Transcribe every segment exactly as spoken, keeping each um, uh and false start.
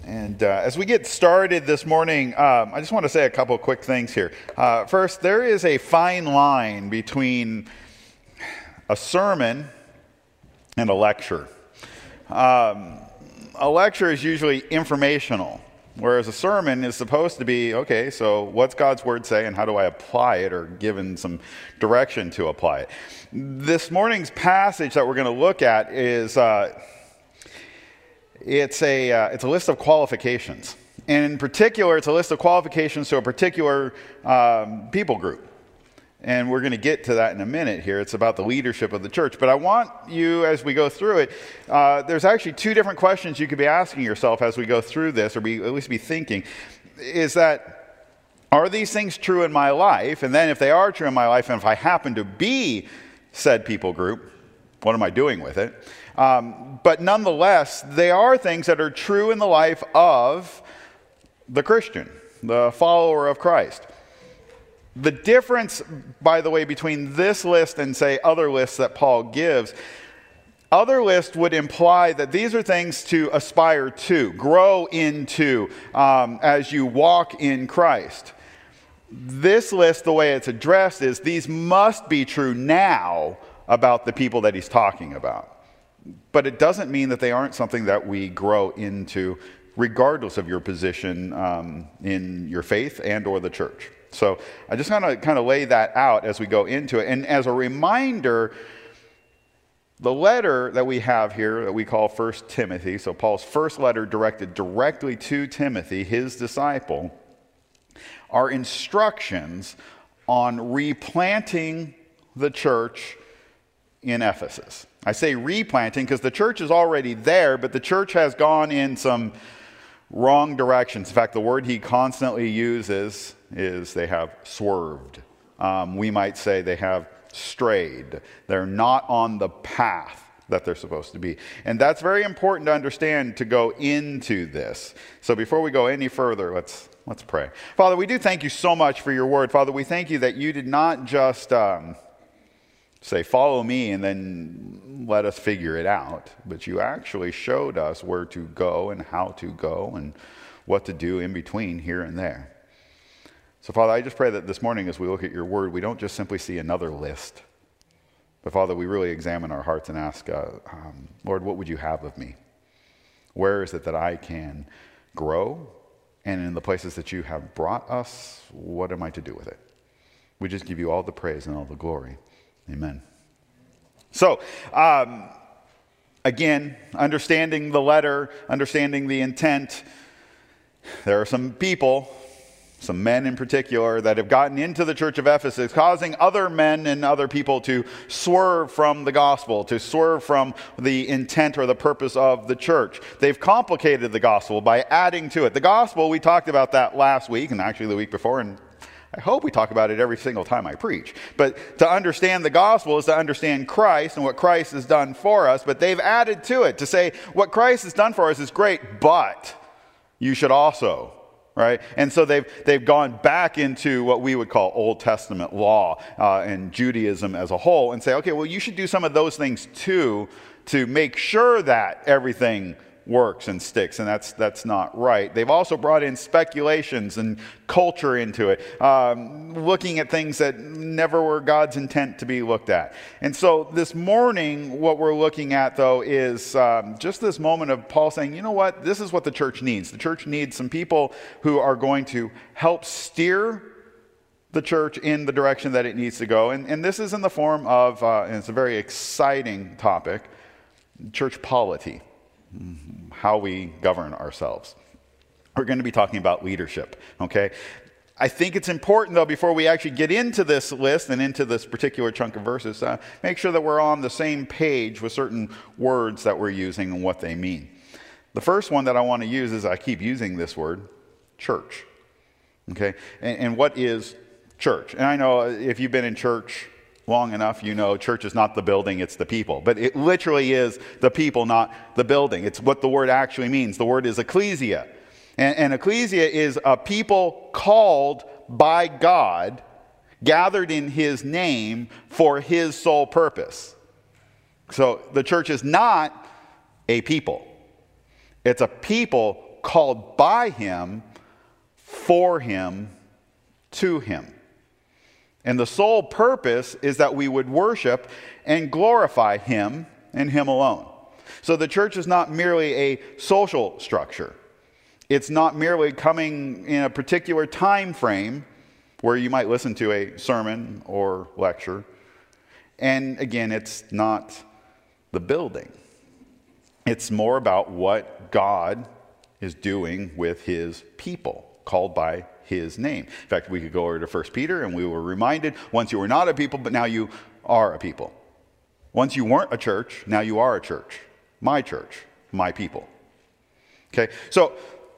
And uh, as we get started this morning, um, I just want to say a couple of quick things here. Uh, first, there is a fine line between a sermon and a lecture. Um, a lecture is usually informational, whereas a sermon is supposed to be, okay, so what's God's word say and how do I apply it, or given some direction to apply it. This morning's passage that we're going to look at is... Uh, It's a, uh, it's a list of qualifications. And in particular, it's a list of qualifications to a particular um, people group. And we're going to get to that in a minute here. It's about the leadership of the church. But I want you, as we go through it, uh, there's actually two different questions you could be asking yourself as we go through this, or be, at least be thinking. Is that, are these things true in my life? And then if they are true in my life, and if I happen to be said people group, what am I doing with it? Um, but nonetheless, they are things that are true in the life of the Christian, the follower of Christ. The difference, by the way, between this list and, say, other lists that Paul gives, other lists would imply that these are things to aspire to, grow into um, as you walk in Christ. This list, the way it's addressed, is these must be true now about the people that he's talking about. But it doesn't mean that they aren't something that we grow into regardless of your position um, in your faith and or the church. So I just want to kind of lay that out as we go into it. And as a reminder, the letter that we have here that we call First Timothy, so Paul's first letter directed directly to Timothy, his disciple, are instructions on replanting the church in Ephesus. I say replanting because the church is already there, but the church has gone in some wrong directions. In fact, the word he constantly uses is they have swerved. Um, we might say they have strayed. They're not on the path that they're supposed to be. And that's very important to understand to go into this. So before we go any further, let's let's pray. Father, we do thank you so much for your word. Father, we thank you that you did not just... Um, say, follow me, and then let us figure it out. But you actually showed us where to go and how to go and what to do in between here and there. So, Father, I just pray that this morning as we look at your word, we don't just simply see another list. But, Father, we really examine our hearts and ask, uh, um, Lord, what would you have of me? Where is it that I can grow? And in the places that you have brought us, what am I to do with it? We just give you all the praise and all the glory. Amen. So, um, again, understanding the letter, understanding the intent, there are some people, some men in particular, that have gotten into the church of Ephesus, causing other men and other people to swerve from the gospel, to swerve from the intent or the purpose of the church. They've complicated the gospel by adding to it. The gospel, we talked about that last week, and actually the week before, and I hope we talk about it every single time I preach. But to understand the gospel is to understand Christ and what Christ has done for us. But they've added to it to say what Christ has done for us is great, but you should also, right? And so they've they've gone back into what we would call Old Testament law uh, and Judaism as a whole and say, okay, well, you should do some of those things too to make sure that everything works and sticks, and that's that's not right. They've also brought in speculations and culture into it, um, looking at things that never were God's intent to be looked at. And so this morning, what we're looking at, though, is um, just this moment of Paul saying, you know what, this is what the church needs. The church needs some people who are going to help steer the church in the direction that it needs to go. And, and this is in the form of, uh, and it's a very exciting topic, church polity. How we govern ourselves. We're going to be talking about leadership, okay? I think it's important, though, before we actually get into this list and into this particular chunk of verses, uh, make sure that we're on the same page with certain words that we're using and what they mean. The first one that I want to use is, I keep using this word, church, okay? And, and what is church? And I know if you've been in church long enough, you know church is not the building, it's the people. But it literally is the people, not the building. It's what the word actually means. The word is ecclesia. And, and ecclesia is a people called by God, gathered in his name for his sole purpose. So the church is not a people. It's a people called by him, for him, to him. And the sole purpose is that we would worship and glorify him and him alone. So the church is not merely a social structure. It's not merely coming in a particular time frame where you might listen to a sermon or lecture. And again, it's not the building. It's more about what God is doing with his people, called by his name. In fact, we could go over to First Peter and we were reminded, once you were not a people, but now you are a people. Once you weren't a church, now you are a church. My church, my people. Okay, so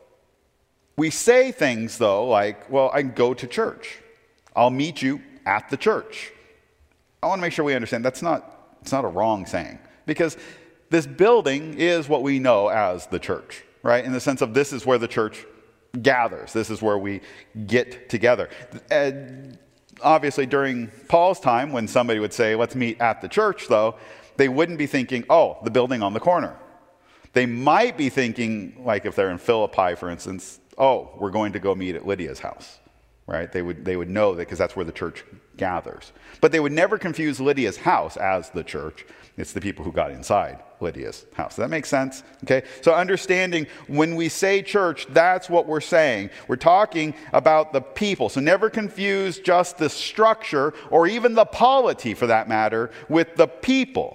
we say things though like, well, I can go to church. I'll meet you at the church. I want to make sure we understand that's not, it's not a wrong saying, because this building is what we know as the church, right? In the sense of this is where the church gathers. This is where we get together. And obviously, during Paul's time, when somebody would say, let's meet at the church, though, they wouldn't be thinking, oh, the building on the corner. They might be thinking, like if they're in Philippi, for instance, oh, we're going to go meet at Lydia's house, right? They would, they would know that because that's where the church gathers. But they would never confuse Lydia's house as the church. It's the people who got inside Lydia's house. Does that make sense? Okay. So understanding when we say church, that's what we're saying. We're talking about the people. So never confuse just the structure or even the polity for that matter with the people.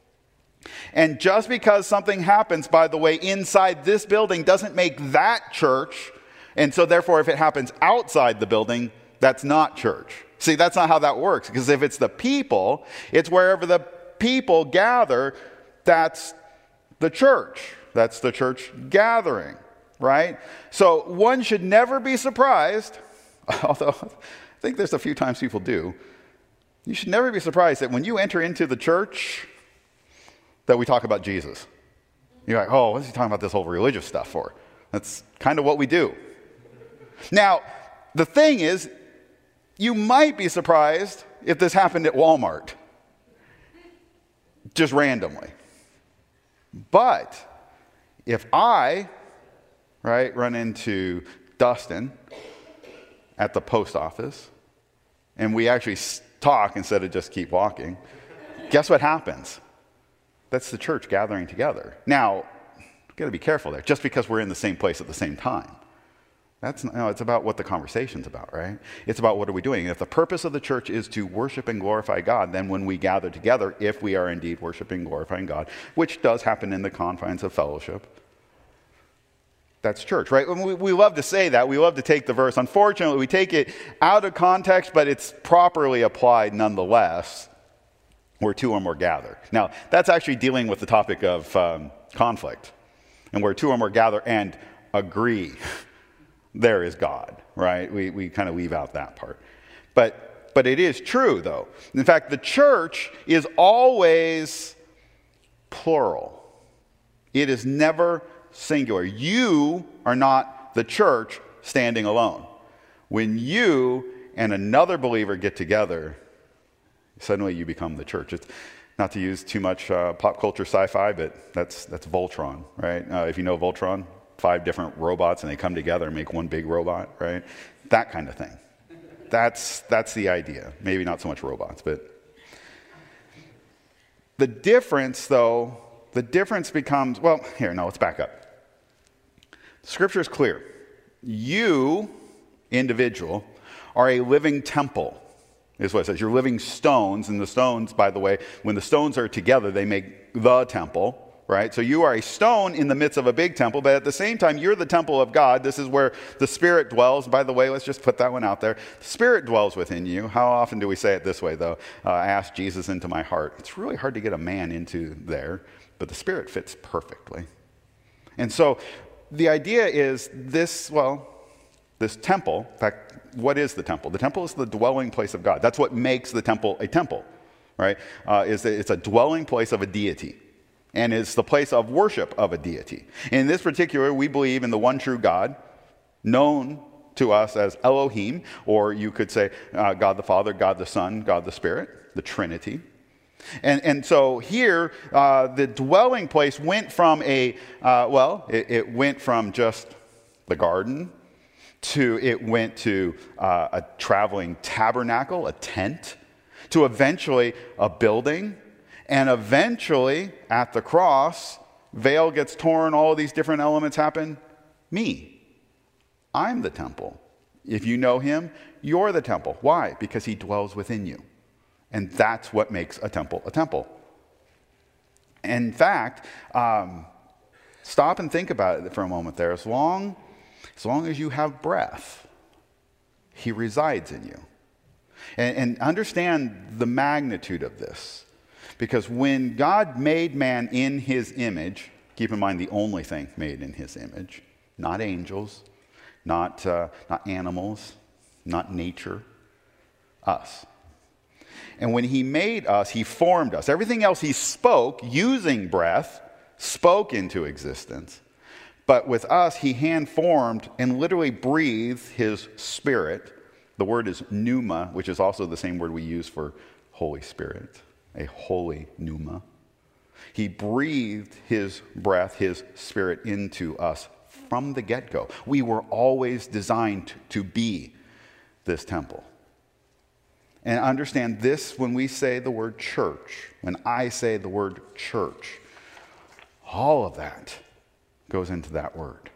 And just because something happens, by the way, inside this building doesn't make that church. And so therefore, if it happens outside the building, that's not church. See, that's not how that works. Because if it's the people, it's wherever the people gather, that's the church. That's the church gathering, right? So one should never be surprised, although I think there's a few times people do. You should never be surprised that when you enter into the church, that we talk about Jesus. You're like, oh, what's he talking about this whole religious stuff for? That's kind of what we do. Now, the thing is, you might be surprised if this happened at Walmart. Just randomly. But if I, right, run into Dustin at the post office and we actually talk instead of just keep walking, guess what happens? That's the church gathering together. Now, you've got to be careful there. Just because we're in the same place at the same time. That's no, it's about what the conversation's about, right? It's about what are we doing. If the purpose of the church is to worship and glorify God, then when we gather together, if we are indeed worshiping and glorifying God, which does happen in the confines of fellowship, that's church, right? We, we love to say that. We love to take the verse. Unfortunately, we take it out of context, but it's properly applied nonetheless, where two or more gather. Now, that's actually dealing with the topic of um, conflict, and where two or more gather and agree. There is God, right? We we kind of leave out that part. But but it is true, though. In fact, the church is always plural. It is never singular. You are not the church standing alone. When you and another believer get together, suddenly you become the church. It's not to use too much uh, pop culture sci-fi, but that's that's Voltron, right? Uh, if you know Voltron, five different robots and they come together and make one big robot, right? That kind of thing. That's that's the idea. Maybe not so much robots, but the difference, though, the difference becomes, well, here, no, let's back up. Scripture is clear. You, individual, are a living temple, is what it says. You're living stones, and the stones, by the way, when the stones are together, they make the temple. Right? So you are a stone in the midst of a big temple, but at the same time, you're the temple of God. This is where the Spirit dwells. By the way, let's just put that one out there. The Spirit dwells within you. How often do we say it this way, though? Uh, I asked Jesus into my heart. It's really hard to get a man into there, but the Spirit fits perfectly. And so the idea is this, well, this temple, in fact, what is the temple? The temple is the dwelling place of God. That's what makes the temple a temple, right? Uh, is that it's a dwelling place of a deity. And it's the place of worship of a deity. In this particular, we believe in the one true God, known to us as Elohim, or you could say uh, God the Father, God the Son, God the Spirit, the Trinity. And, and so here, uh, the dwelling place went from a, uh, well, it, it went from just the garden to it went to uh, a traveling tabernacle, a tent, to eventually a building. And eventually, at the cross, veil gets torn, all of these different elements happen. Me. I'm the temple. If you know him, you're the temple. Why? Because he dwells within you. And that's what makes a temple a temple. In fact, um, stop and think about it for a moment there. As long, as long as you have breath, he resides in you. And, and understand the magnitude of this. Because when God made man in his image, keep in mind the only thing made in his image, not angels, not, uh, not animals, not nature, us. And when he made us, he formed us. Everything else he spoke, using breath, spoke into existence. But with us, he hand-formed and literally breathed his spirit. The word is pneuma, which is also the same word we use for Holy Spirit, a holy pneuma. He breathed his breath, his spirit into us from the get-go. We were always designed to be this temple. And understand this when we say the word church, when I say the word church, all of that goes into that word.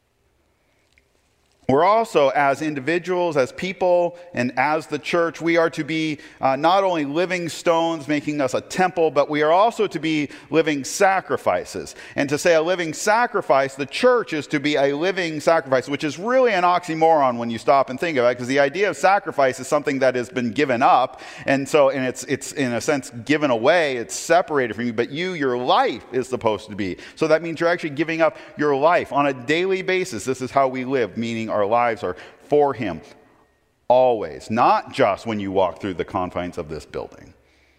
We're also, as individuals, as people, and as the church, we are to be uh, not only living stones making us a temple, but we are also to be living sacrifices. And to say a living sacrifice, the church is to be a living sacrifice, which is really an oxymoron when you stop and think about it, because the idea of sacrifice is something that has been given up, and so and it's it's in a sense given away, it's separated from you, but you, your life is supposed to be. So that means you're actually giving up your life on a daily basis. This is how we live, meaning our lives are for him always, not just when you walk through the confines of this building.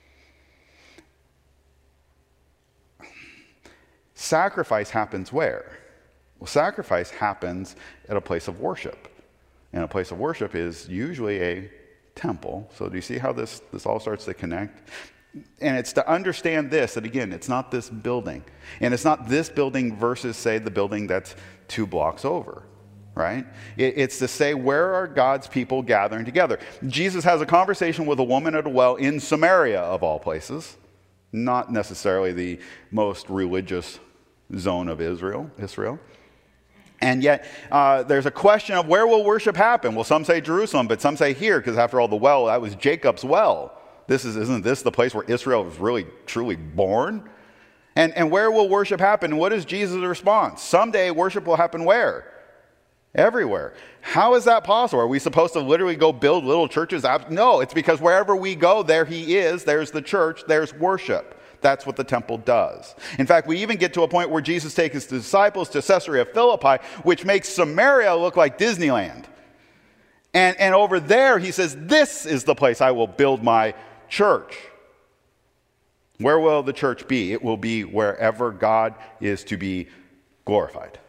Sacrifice happens where? Well, sacrifice happens at a place of worship. And a place of worship is usually a temple. So do you see how this, this all starts to connect? And it's to understand this, that again, it's not this building. And it's not this building versus, say, the building that's two blocks over. Right? It's to say, where are God's people gathering together? Jesus has a conversation with a woman at a well in Samaria, of all places. Not necessarily the most religious zone of Israel. Israel. And yet, uh, there's a question of where will worship happen? Well, some say Jerusalem, but some say here, because after all, the well, that was Jacob's well. This is, isn't this the place where Israel was really, truly born? And, and where will worship happen? And what is Jesus' response? Someday worship will happen where? Everywhere. How is that possible? Are we supposed to literally go build little churches? No, it's because wherever we go, there he is. There's the church. There's worship. That's what the temple does. In fact, we even get to a point where Jesus takes his disciples to Caesarea Philippi, which makes Samaria look like Disneyland. And, and over there, he says, this is the place I will build my church. Where will the church be? It will be wherever God is to be glorified.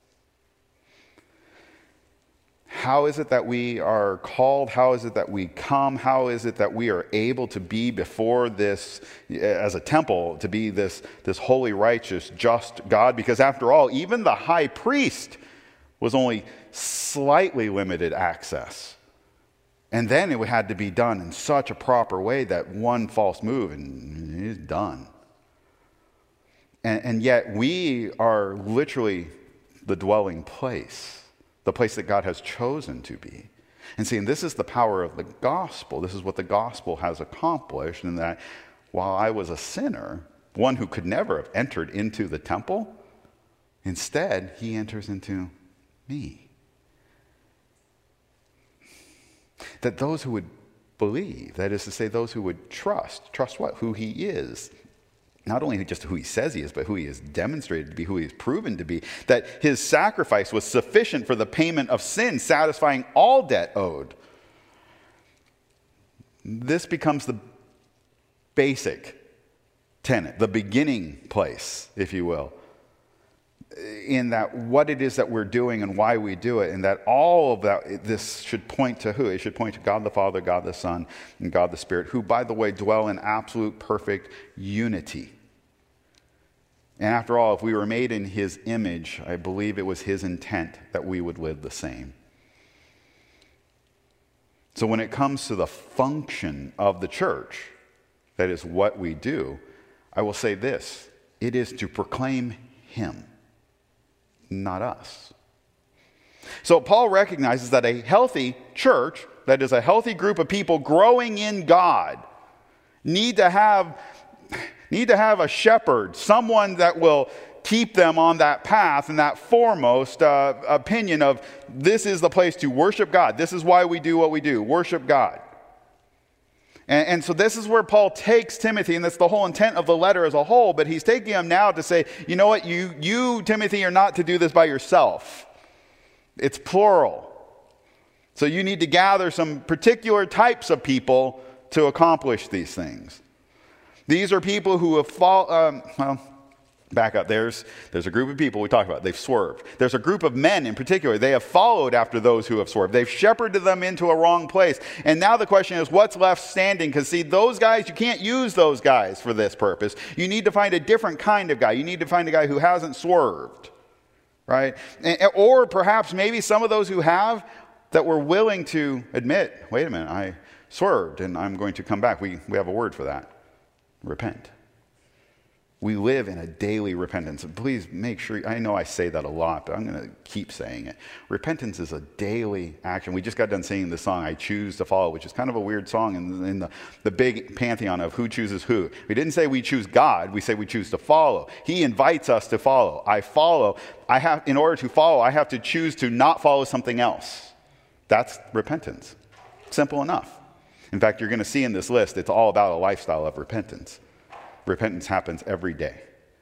How is it that we are called? How is it that we come? How is it that we are able to be before this, as a temple, to be this, this holy, righteous, just God? Because after all, even the high priest was only slightly limited access. And then it had to be done in such a proper way that one false move and it's done. And, and yet we are literally the dwelling place. The place that God has chosen to be. And see, and this is the power of the gospel. This is what the gospel has accomplished, in that while I was a sinner, one who could never have entered into the temple, instead, he enters into me. That those who would believe, that is to say, those who would trust, trust what? Who he is. Not only just who he says he is, but who he is demonstrated to be, who he is proven to be, that his sacrifice was sufficient for the payment of sin, satisfying all debt owed. This becomes the basic tenet, the beginning place, if you will. in that what it is that we're doing and why we do it, and that all of that, this should point to who? It should point to God the Father, God the Son, and God the Spirit, who, by the way, dwell in absolute perfect unity. And after all, if we were made in his image, I believe it was his intent that we would live the same. So when it comes to the function of the church, that is what we do, I will say this: it is to proclaim him, not us. So Paul recognizes that a healthy church, that is a healthy group of people growing in God, need to have, need to have a shepherd, someone that will keep them on that path and that foremost uh, opinion of this is the place to worship God. This is why we do what we do, worship God. And, and so this is where Paul takes Timothy, and that's the whole intent of the letter as a whole, but he's taking him now to say, you know what, you, you, Timothy, are not to do this by yourself. It's plural. So you need to gather some particular types of people to accomplish these things. These are people who have fall, um, well, back up. There's, there's a group of people we talked about. They've swerved. There's a group of men in particular. They have followed after those who have swerved. They've shepherded them into a wrong place. And now the question is, what's left standing? Because see, those guys, you can't use those guys for this purpose. You need to find a different kind of guy. You need to find a guy who hasn't swerved, right? And, or perhaps maybe some of those who have that were willing to admit, wait a minute, I swerved and I'm going to come back. We, we have a word for that. Repent. We live in a daily repentance. Please make sure, I know I say that a lot, but I'm going to keep saying it. Repentance is a daily action. We just got done singing the song, I Choose to Follow, which is kind of a weird song in, in the, the big pantheon of who chooses who. We didn't say we choose God, we say we choose to follow. He invites us to follow. I follow. I have, in order to follow, I have to choose to not follow something else. That's repentance. Simple enough. In fact, you're going to see in this list, it's all about a lifestyle of repentance. Repentance happens every day.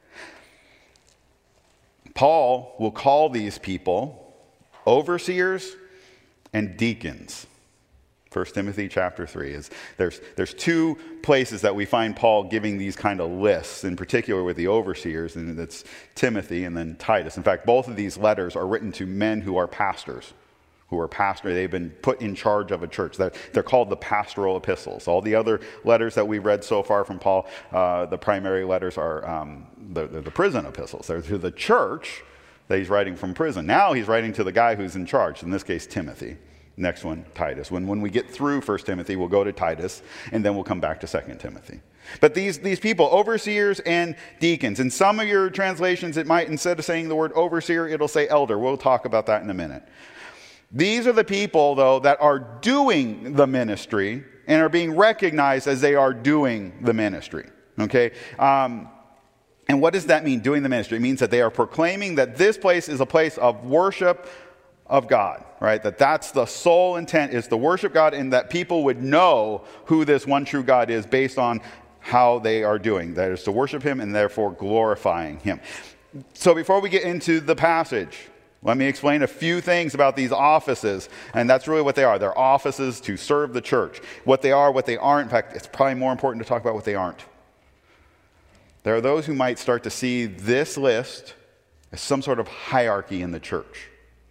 Paul will call these people overseers and deacons. First Timothy chapter three is there's there's two places that we find Paul giving these kind of lists, in particular with the overseers, and it's Timothy and then Titus. In fact, both of these letters are written to men who are pastors. Who are pastor, they've been put in charge of a church. They're, they're called the pastoral epistles. All the other letters that we've read so far from Paul, uh, the primary letters are um, the, the, the prison epistles. They're to the church that he's writing from prison. Now he's writing to the guy who's in charge, in this case, Timothy. Next one, Titus. When, when we get through First Timothy, we'll go to Titus, and then we'll come back to Second Timothy. But these, these people, overseers and deacons. In some of your translations, it might, instead of saying the word overseer, it'll say elder. We'll talk about that in a minute. These are the people, though, that are doing the ministry and are being recognized as they are doing the ministry. Okay? Um, and what does that mean, doing the ministry? It means that they are proclaiming that this place is a place of worship of God, right? That that's the sole intent, is to worship God, and that people would know who this one true God is based on how they are doing. That is to worship him and therefore glorifying him. So before we get into the passage, let me explain a few things about these offices, and that's really what they are. They're offices to serve the church. What they are, what they aren't. In fact, it's probably more important to talk about what they aren't. There are those who might start to see this list as some sort of hierarchy in the church.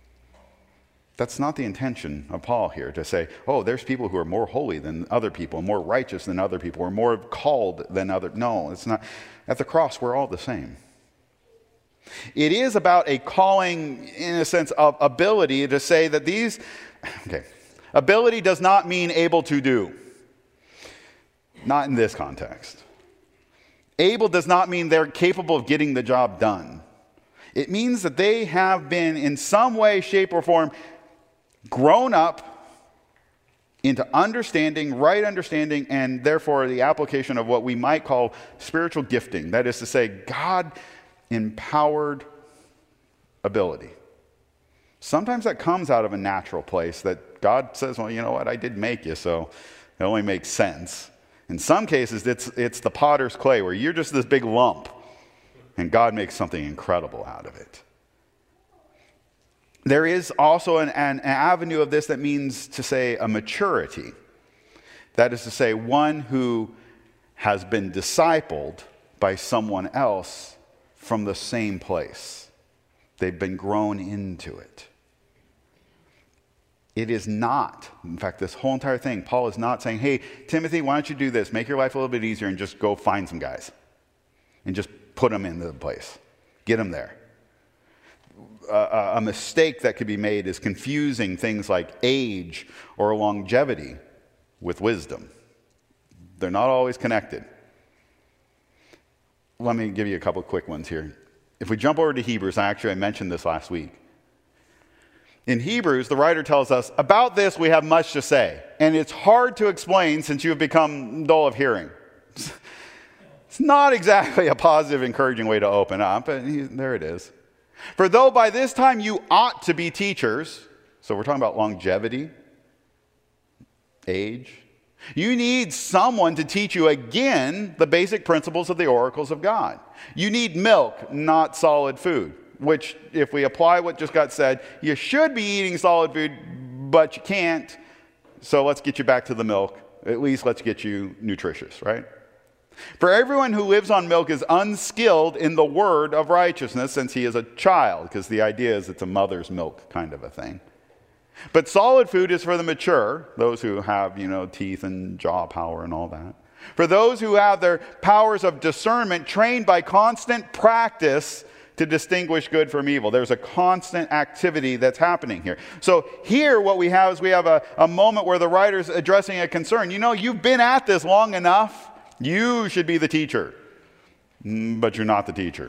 That's not the intention of Paul here, to say, oh, there's people who are more holy than other people, more righteous than other people, or more called than other. No, it's not. At the cross, we're all the same. It is about a calling, in a sense, of ability to say that these, okay, ability does not mean able to do. Not in this context. Able does not mean they're capable of getting the job done. It means that they have been, in some way, shape, or form, grown up into understanding, right understanding, and therefore the application of what we might call spiritual gifting. That is to say, God empowered ability. Sometimes that comes out of a natural place that God says, well, you know what, I did make you, so it only makes sense. In some cases, it's, it's the potter's clay, where you're just this big lump, and God makes something incredible out of it. There is also an, an, an avenue of this that means to say a maturity. That is to say, one who has been discipled by someone else from the same place. They've been grown into it. It is not, in fact, this whole entire thing, Paul is not saying, hey, Timothy, why don't you do this? Make your life a little bit easier and just go find some guys and just put them into the place. Get them there. Uh, a mistake that could be made is confusing things like age or longevity with wisdom. They're not always connected. Let me give you a couple of quick ones here. If we jump over to Hebrews, actually I mentioned this last week. In Hebrews, the writer tells us, about this we have much to say, and it's hard to explain since you have become dull of hearing. It's not exactly a positive, encouraging way to open up, but there it is. For though by this time you ought to be teachers, so we're talking about longevity, age, you need someone to teach you again the basic principles of the oracles of God. You need milk, not solid food, which if we apply what just got said, you should be eating solid food, but you can't. So let's get you back to the milk. At least let's get you nutritious, right? For everyone who lives on milk is unskilled in the word of righteousness since he is a child, because the idea is it's a mother's milk kind of a thing. But solid food is for the mature, those who have, you know, teeth and jaw power and all that. For those who have their powers of discernment trained by constant practice to distinguish good from evil. There's a constant activity that's happening here. So here what we have is we have a, a moment where the writer's addressing a concern. You know, you've been at this long enough. You should be the teacher, but you're not the teacher.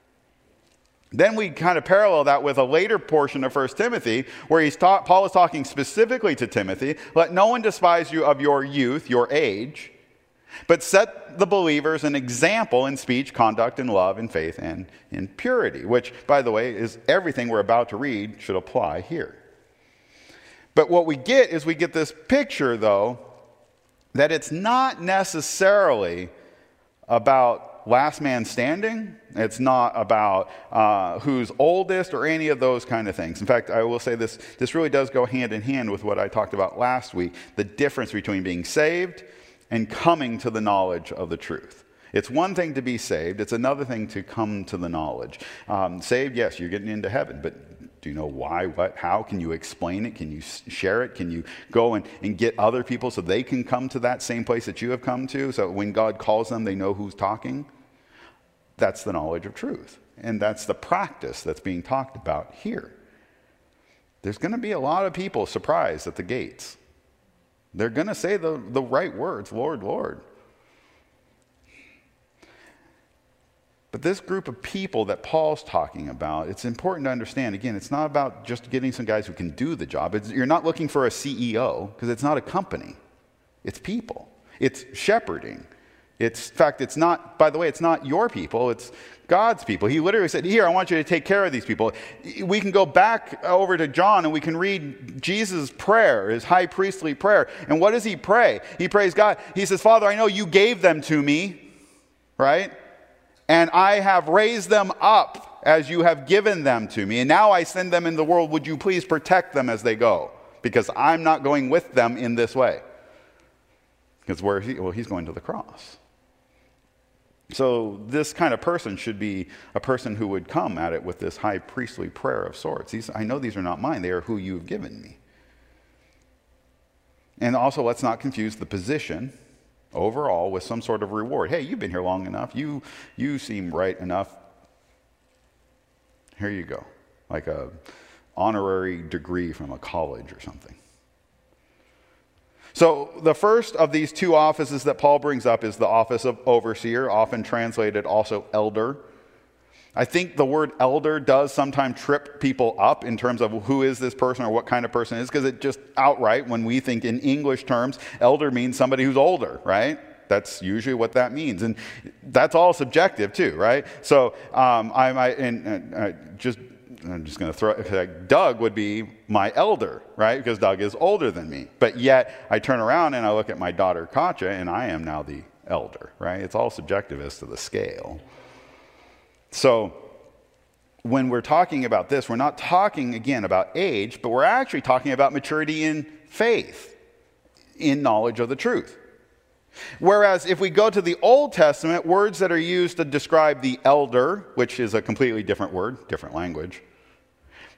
Then we kind of parallel that with a later portion of First Timothy where he's ta- Paul is talking specifically to Timothy. Let no one despise you of your youth, your age, but set the believers an example in speech, conduct, in love, in faith, and in purity, which, by the way, is everything we're about to read should apply here. But what we get is we get this picture, though, that it's not necessarily about last man standing. It's not about uh, who's oldest or any of those kind of things. In fact, I will say this, this really does go hand in hand with what I talked about last week, the difference between being saved and coming to the knowledge of the truth. It's one thing to be saved. It's another thing to come to the knowledge. Um, saved, yes, you're getting into heaven, but do you know why, what, how? Can you explain it? Can you share it? Can you go and, and get other people so they can come to that same place that you have come to? So when God calls them, they know who's talking. That's the knowledge of truth. And that's the practice that's being talked about here. There's going to be a lot of people surprised at the gates. They're going to say the, the right words, Lord, Lord. But this group of people that Paul's talking about, it's important to understand, again, it's not about just getting some guys who can do the job. It's, you're not looking for a C E O, because it's not a company. It's people. It's shepherding. It's, in fact, it's not, by the way, it's not your people, it's God's people. He literally said, here, I want you to take care of these people. We can go back over to John and we can read Jesus' prayer, his high priestly prayer. And what does he pray? He prays God. He says, Father, I know you gave them to me, right? And I have raised them up as you have given them to me. And now I send them in the world. Would you please protect them as they go? Because I'm not going with them in this way. Because where is he? Well, he's going to the cross. So this kind of person should be a person who would come at it with this high priestly prayer of sorts. These, I know these are not mine. They are who you've given me. And also, let's not confuse the position overall with some sort of reward. Hey, you've been here long enough. You, you seem right enough. Here you go. Like a honorary degree from a college or something. So the first of these two offices that Paul brings up is the office of overseer, often translated also elder. I think the word elder does sometimes trip people up in terms of who is this person or what kind of person it is, because it just outright, when we think in English terms, elder means somebody who's older, right? That's usually what that means. And that's all subjective too, right? So um, I might, and, and I just, I'm just going to throw it, like Doug would be my elder, right? Because Doug is older than me. But yet I turn around and I look at my daughter Katja and I am now the elder, right? It's all subjective as to the scale. So when we're talking about this, we're not talking again about age, but we're actually talking about maturity in faith, in knowledge of the truth. Whereas if we go to the Old Testament, words that are used to describe the elder, which is a completely different word, different language,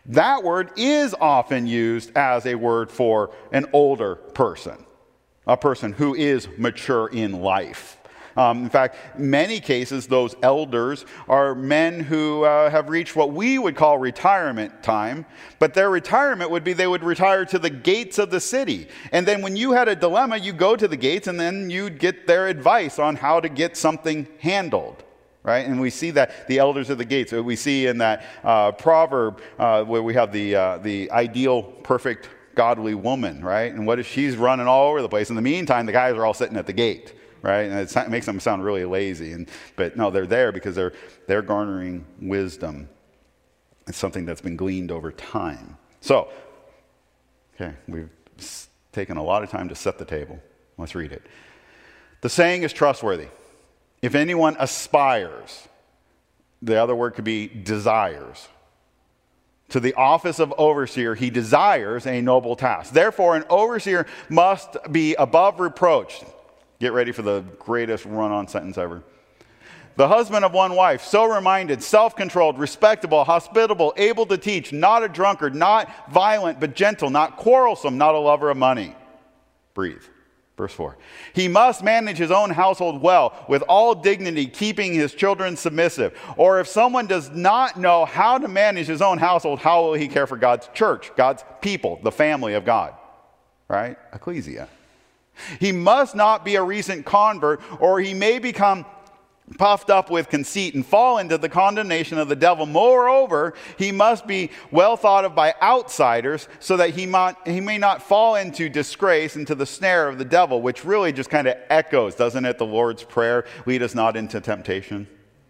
That word is often used as a word for an older person, a person who is mature in life. Um, in fact, many cases, those elders are men who uh, have reached what we would call retirement time, but their retirement would be they would retire to the gates of the city. And then when you had a dilemma, you go to the gates and then you'd get their advice on how to get something handled. Right? And we see that the elders of the gates, we see in that uh, proverb uh, where we have the, uh, the ideal, perfect, godly woman, right? And what if she's running all over the place? In the meantime, the guys are all sitting at the gate. Right, and it makes them sound really lazy, and but no, they're there because they're they're garnering wisdom. It's something that's been gleaned over time. So, okay, we've taken a lot of time to set the table. Let's read it. The saying is trustworthy. If anyone aspires, the other word could be desires, to the office of overseer, he desires a noble task. Therefore, an overseer must be above reproach. Get ready for the greatest run-on sentence ever. The husband of one wife, sober-minded, self-controlled, respectable, hospitable, able to teach, not a drunkard, not violent, but gentle, not quarrelsome, not a lover of money. Breathe. Verse four. He must manage his own household well, with all dignity, keeping his children submissive. Or if someone does not know how to manage his own household, how will he care for God's church, God's people, the family of God? Right? Ecclesia. He must not be a recent convert, or he may become puffed up with conceit and fall into the condemnation of the devil. Moreover, he must be well thought of by outsiders, so that he might, he may not fall into disgrace, into the snare of the devil, which really just kind of echoes, doesn't it, the Lord's Prayer, lead us not into temptation.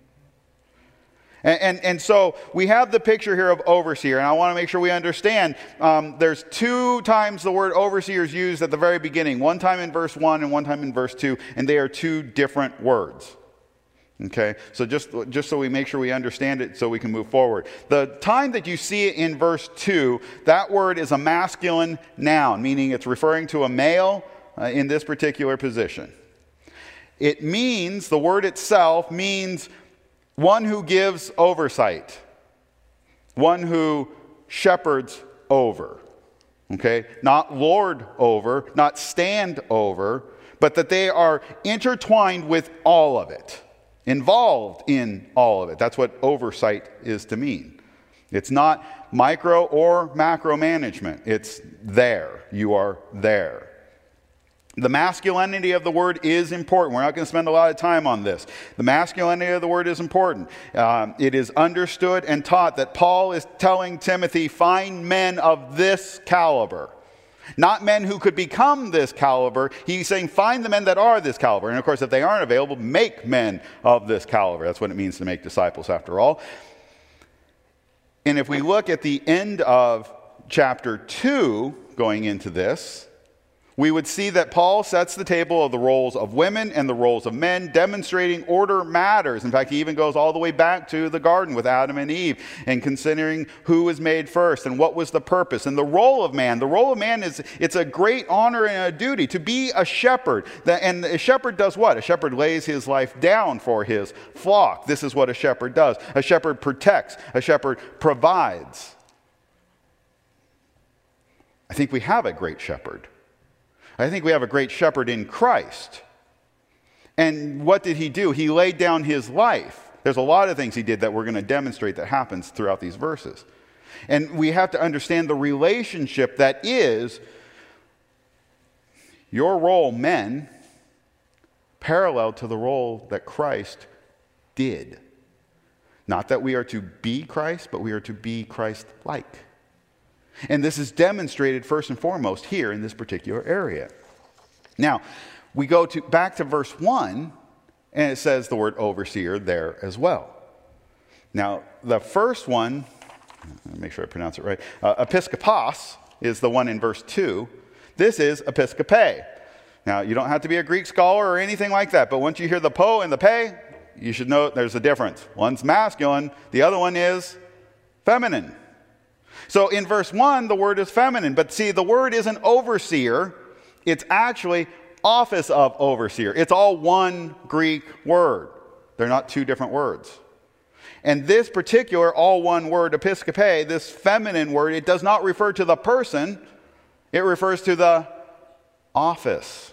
And, and, and so we have the picture here of overseer, and I want to make sure we understand um, there's two times the word overseer is used at the very beginning, one time in verse one and one time in verse two, and they are two different words. Okay, so just, just so we make sure we understand it so we can move forward. The time that you see it in verse two, that word is a masculine noun, meaning it's referring to a male uh, in this particular position. It means, the word itself means one who gives oversight, one who shepherds over, okay? Not lord over, not stand over, but that they are intertwined with all of it, involved in all of it. That's what oversight is to mean. It's not micro or macro management. It's there. You are there. The masculinity of the word is important. We're not going to spend a lot of time on this. The masculinity of the word is important. Um, it is understood and taught that Paul is telling Timothy, find men of this caliber. Not men who could become this caliber. He's saying, find the men that are this caliber. And of course, if they aren't available, make men of this caliber. That's what it means to make disciples, after all. And if we look at the end of chapter two, going into this, we would see that Paul sets the table of the roles of women and the roles of men, demonstrating order matters. In fact, he even goes all the way back to the garden with Adam and Eve and considering who was made first and what was the purpose. And the role of man, the role of man is, it's a great honor and a duty to be a shepherd. And a shepherd does what? A shepherd lays his life down for his flock. This is what a shepherd does. A shepherd protects. A shepherd provides. I think we have a great shepherd. I think we have a great shepherd in Christ. And what did he do? He laid down his life. There's a lot of things he did that we're going to demonstrate that happens throughout these verses. And we have to understand the relationship that is your role, men, parallel to the role that Christ did. Not that we are to be Christ, but we are to be Christ-like. And this is demonstrated first and foremost here in this particular area. Now, we go to back to verse one, and it says the word overseer there as well. Now, the first one, let me make sure I pronounce it right, uh, episkopos is the one in verse two. This is episkope. Now, you don't have to be a Greek scholar or anything like that, but once you hear the po and the pe, you should know there's a difference. One's masculine, the other one is feminine. So in verse one, the word is feminine. But see, the word isn't overseer. It's actually office of overseer. It's all one Greek word. They're not two different words. And this particular all one word, episkope, this feminine word, it does not refer to the person, it refers to the office.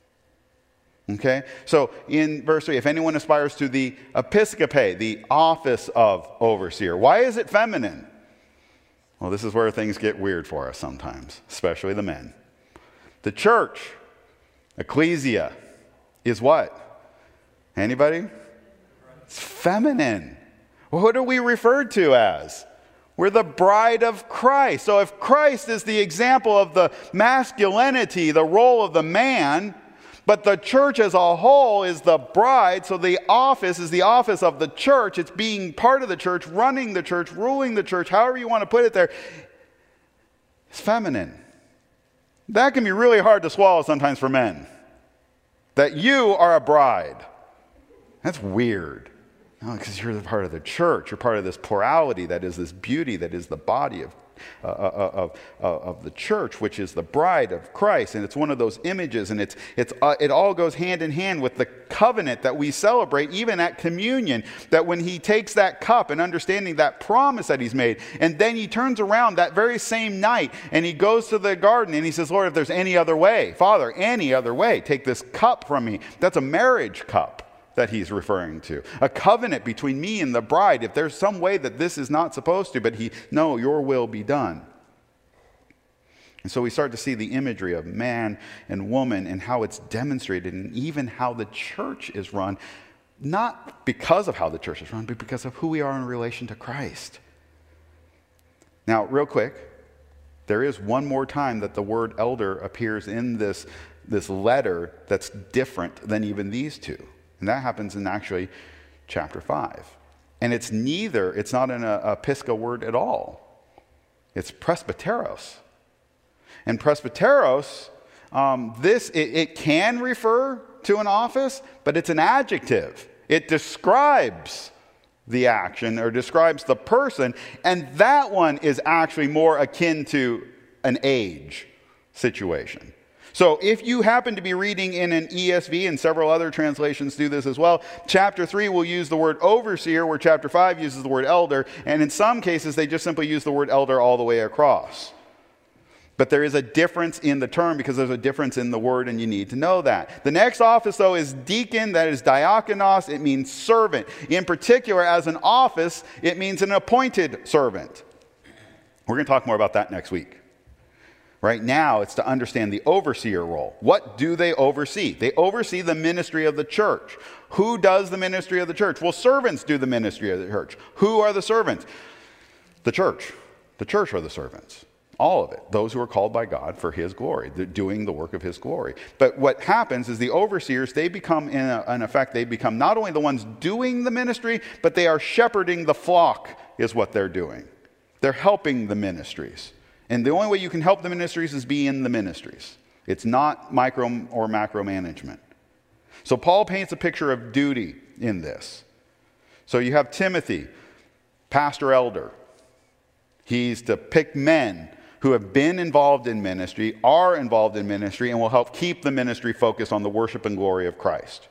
Okay? So in verse three, if anyone aspires to the episkope, the office of overseer. Why is it feminine? Well, this is where things get weird for us sometimes, especially the men. The church, ecclesia, is what? Anybody? It's feminine. What are we referred to as? We're the bride of Christ. So if Christ is the example of the masculinity, the role of the man, but the church as a whole is the bride, so the office is the office of the church. It's being part of the church, running the church, ruling the church, however you want to put it there. It's feminine. That can be really hard to swallow sometimes for men. That you are a bride. That's weird. No, because you're the part of the church. You're part of this plurality that is this beauty that is the body of Uh, of, of, of the church, which is the bride of Christ. And it's one of those images, and it's, it's, uh, it all goes hand in hand with the covenant that we celebrate even at communion, that when he takes that cup and understanding that promise that he's made, and then he turns around that very same night and he goes to the garden and he says, Lord, if there's any other way, Father, any other way, take this cup from me. That's a marriage cup that he's referring to. A covenant between me and the bride. If there's some way that this is not supposed to, but he, no, your will be done. And so we start to see the imagery of man and woman and how it's demonstrated, and even how the church is run, not because of how the church is run, but because of who we are in relation to Christ. Now, real quick, there is one more time that the word elder appears in this, this letter that's different than even these two. And that happens in actually chapter five. And it's neither, it's not an uh, episco word at all. It's presbyteros. And presbyteros, um, this, it, it can refer to an office, but it's an adjective. It describes the action or describes the person. And that one is actually more akin to an age situation. So if you happen to be reading in an E S V, and several other translations do this as well, chapter three will use the word overseer, where chapter five uses the word elder, and in some cases they just simply use the word elder all the way across. But there is a difference in the term because there's a difference in the word, and you need to know that. The next office, though, is deacon. That is diakonos. It means servant. In particular, as an office, it means an appointed servant. We're going to talk more about that next week. Right now, it's to understand the overseer role. What do they oversee? They oversee the ministry of the church. Who does the ministry of the church? Well, servants do the ministry of the church. Who are the servants? The church. The church are the servants. All of it. Those who are called by God for his glory. They're doing the work of his glory. But what happens is the overseers, they become, in, a, in effect, they become not only the ones doing the ministry, but they are shepherding the flock is what they're doing. They're helping the ministries. And the only way you can help the ministries is be in the ministries. It's not micro or macro management. So Paul paints a picture of duty in this. So you have Timothy, pastor elder. He's to pick men who have been involved in ministry, are involved in ministry, and will help keep the ministry focused on the worship and glory of Christ.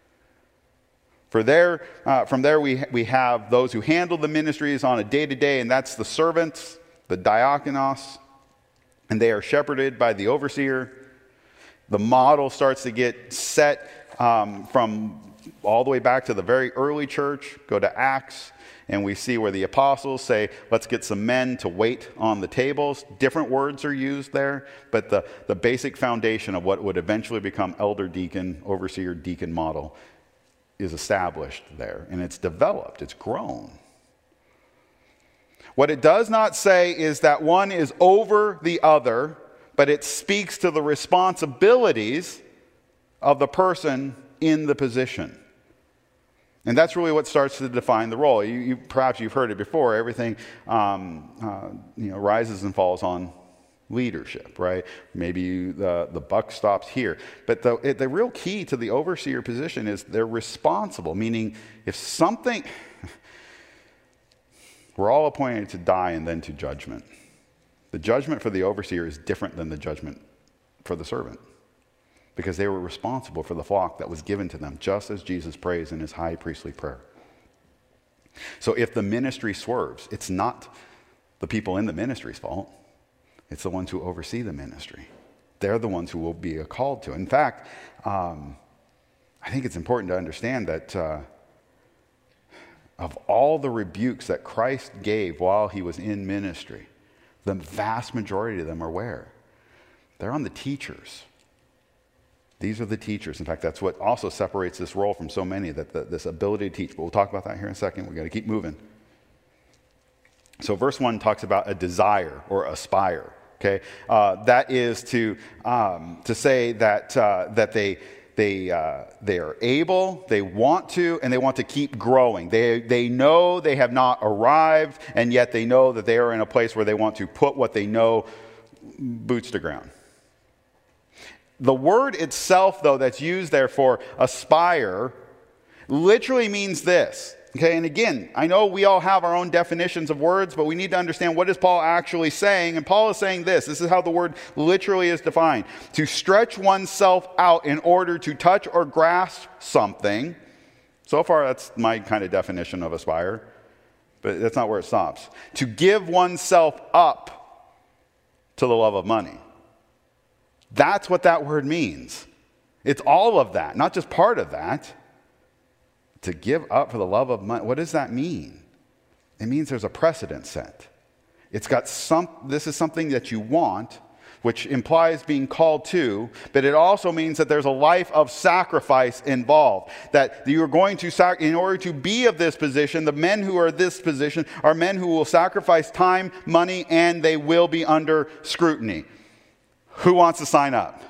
For there, uh, from there we, we have those who handle the ministries on a day-to-day, and that's the servants, the diakonos, and they are shepherded by the overseer. The model starts to get set um, from all the way back to the very early church. Go to Acts, and we see where the apostles say, let's get some men to wait on the tables. Different words are used there, but the, the basic foundation of what would eventually become elder deacon, overseer deacon model is established there, and it's developed, it's grown. What it does not say is that one is over the other, but it speaks to the responsibilities of the person in the position. And that's really what starts to define the role. You, you, perhaps you've heard it before. Everything um, uh, you know, rises and falls on leadership, right? Maybe you, the, the buck stops here. But the, it, the real key to the overseer position is they're responsible, meaning if something... We're all appointed to die and then to judgment. The judgment for the overseer is different than the judgment for the servant, because they were responsible for the flock that was given to them, just as Jesus prays in his high priestly prayer. So if the ministry swerves, it's not the people in the ministry's fault. It's the ones who oversee the ministry. They're the ones who will be called to. In fact, um, I think it's important to understand that uh, of all the rebukes that Christ gave while he was in ministry, the vast majority of them are where? They're on the teachers. These are the teachers. In fact, that's what also separates this role from so many, that the, this ability to teach. But we'll talk about that here in a second. We've got to keep moving. So verse one talks about a desire or aspire. Okay, uh, that is to um, to say that uh, that they they uh, they are able, they want to, and they want to keep growing. They they know they have not arrived, and yet they know that they are in a place where they want to put what they know boots to ground. The word itself, though, that's used there for aspire, literally means this. Okay, and again, I know we all have our own definitions of words, but we need to understand what is Paul actually saying. And Paul is saying this. This is how the word literally is defined. To stretch oneself out in order to touch or grasp something. So far, that's my kind of definition of aspire, but that's not where it stops. To give oneself up to the love of money. That's what that word means. It's all of that, not just part of that. To give up for the love of money. What does that mean? It means there's a precedent set. It's got some, this is something that you want, which implies being called to, but it also means that there's a life of sacrifice involved. That you're going to, sac- in order to be of this position, the men who are this position are men who will sacrifice time, money, and they will be under scrutiny. Who wants to sign up?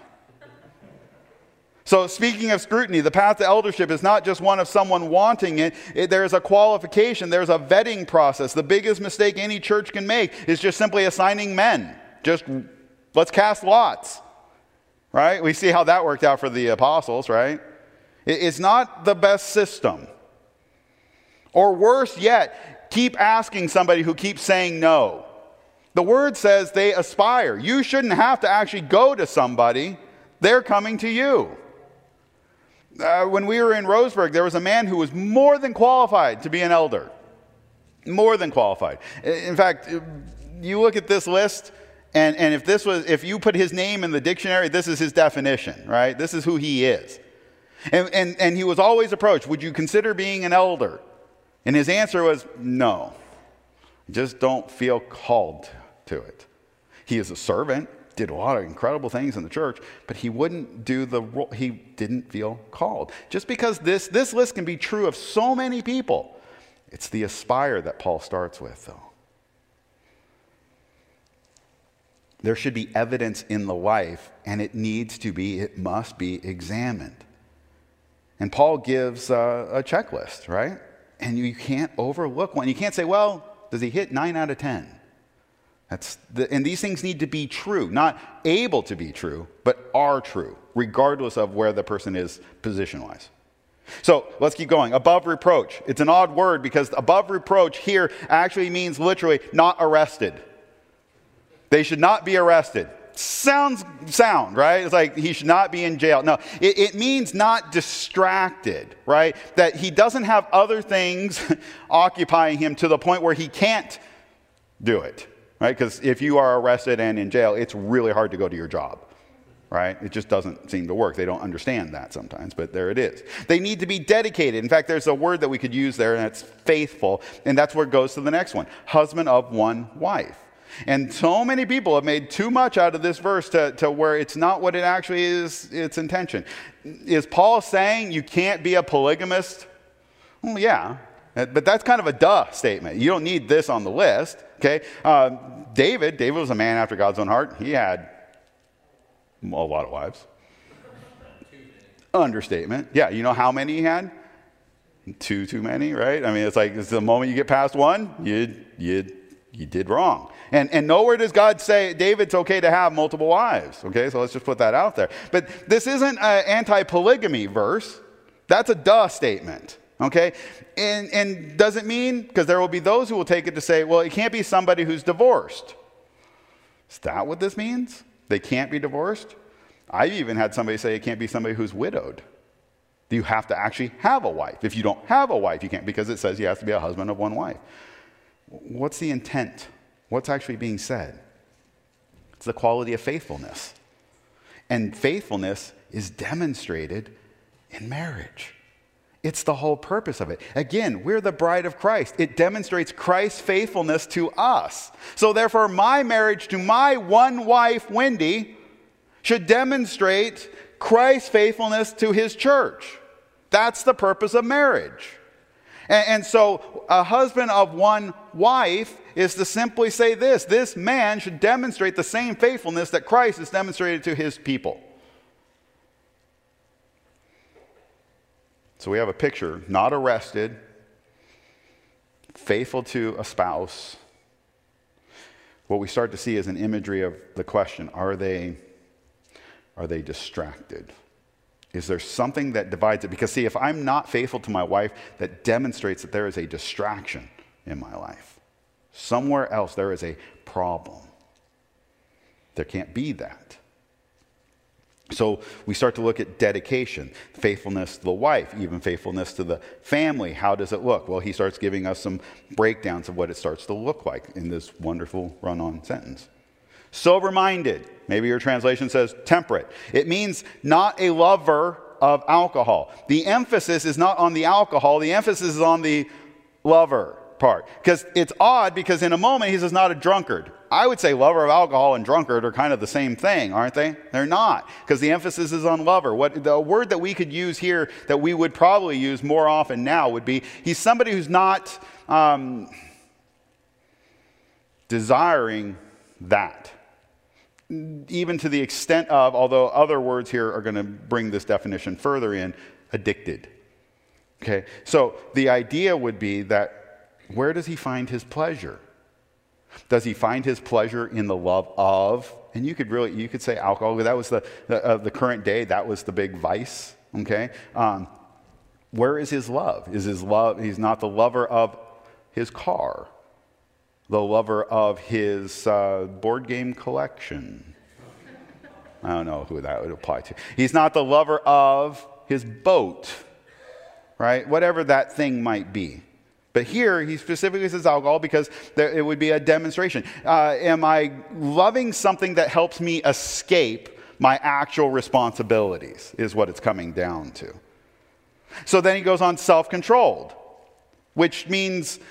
So speaking of scrutiny, the path to eldership is not just one of someone wanting it. it. There's a qualification. There's a vetting process. The biggest mistake any church can make is just simply assigning men. Just let's cast lots, right? We see how that worked out for the apostles, right? It, it's not the best system. Or worse yet, keep asking somebody who keeps saying no. The word says they aspire. You shouldn't have to actually go to somebody. They're coming to you. Uh, when we were in Roseburg, there was a man who was more than qualified to be an elder. More than qualified. In fact, you look at this list, and, and if this was, if you put his name in the dictionary, this is his definition, right? This is who he is. And, and, and he was always approached, would you consider being an elder? And his answer was, no. Just don't feel called to it. He is a servant, did a lot of incredible things in the church, but he wouldn't do the role. He didn't feel called. Just because this, this list can be true of so many people, it's the aspire that Paul starts with, though. There should be evidence in the life, and it needs to be, it must be examined. And Paul gives a, a checklist, right? And you can't overlook one. You can't say, well, does he hit nine out of ten? That's the, and these things need to be true, not able to be true, but are true, regardless of where the person is position-wise. So let's keep going. Above reproach. It's an odd word because above reproach here actually means literally not arrested. They should not be arrested. Sounds sound, right? It's like he should not be in jail. No, it, it means not distracted, right? That he doesn't have other things occupying him to the point where he can't do it, right? Because if you are arrested and in jail, it's really hard to go to your job, right? It just doesn't seem to work. They don't understand that sometimes, but there it is. They need to be dedicated. In fact, there's a word that we could use there, and it's faithful, and that's where it goes to the next one. Husband of one wife. And so many people have made too much out of this verse to, to where it's not what it actually is, its intention. Is Paul saying you can't be a polygamist? Well, yeah, but that's kind of a duh statement. You don't need this on the list, okay? Uh, David, David was a man after God's own heart. He had a lot of wives. Understatement. Yeah, you know how many he had? Too, too many, right? I mean, it's like it's the moment you get past one, you, you, you did wrong. And, and nowhere does God say, David's okay to have multiple wives. Okay, so let's just put that out there. But this isn't an anti-polygamy verse. That's a duh statement. Okay? And, and does it mean, because there will be those who will take it to say, well, it can't be somebody who's divorced. Is that what this means? They can't be divorced? I've even had somebody say it can't be somebody who's widowed. Do you have to actually have a wife? If you don't have a wife, you can't, because it says he has to be a husband of one wife. What's the intent? What's actually being said? It's the quality of faithfulness. And faithfulness is demonstrated in marriage. It's the whole purpose of it. Again, we're the bride of Christ. It demonstrates Christ's faithfulness to us. So therefore, my marriage to my one wife, Wendy, should demonstrate Christ's faithfulness to his church. That's the purpose of marriage. And, and so a husband of one wife is to simply say this: this man should demonstrate the same faithfulness that Christ has demonstrated to his people. So we have a picture, not arrested, faithful to a spouse. What we start to see is an imagery of the question: are they, are they distracted? Is there something that divides it? Because see, if I'm not faithful to my wife, that demonstrates that there is a distraction in my life. Somewhere else there is a problem. There can't be that. So we start to look at dedication, faithfulness to the wife, even faithfulness to the family. How does it look? Well, he starts giving us some breakdowns of what it starts to look like in this wonderful run-on sentence. Sober-minded. Maybe your translation says temperate. It means not a lover of alcohol. The emphasis is not on the alcohol. The emphasis is on the lover part. Because it's odd, because in a moment he says not a drunkard. I would say lover of alcohol and drunkard are kind of the same thing, aren't they? They're not, because the emphasis is on lover. What the word that we could use here that we would probably use more often now would be he's somebody who's not um, desiring that. Even to the extent of, although other words here are going to bring this definition further in, addicted. Okay, so the idea would be that where does he find his pleasure? Does he find his pleasure in the love of, and you could really, you could say alcohol, that was the, the, uh, the current day, that was the big vice, okay? Um, where is his love? Is his love, he's not the lover of his car, the lover of his uh, board game collection. I don't know who that would apply to. He's not the lover of his boat, right? Whatever that thing might be. But here, he specifically says alcohol because there, it would be a demonstration. Uh, am I loving something that helps me escape my actual responsibilities, is what it's coming down to. So then he goes on self-controlled, which means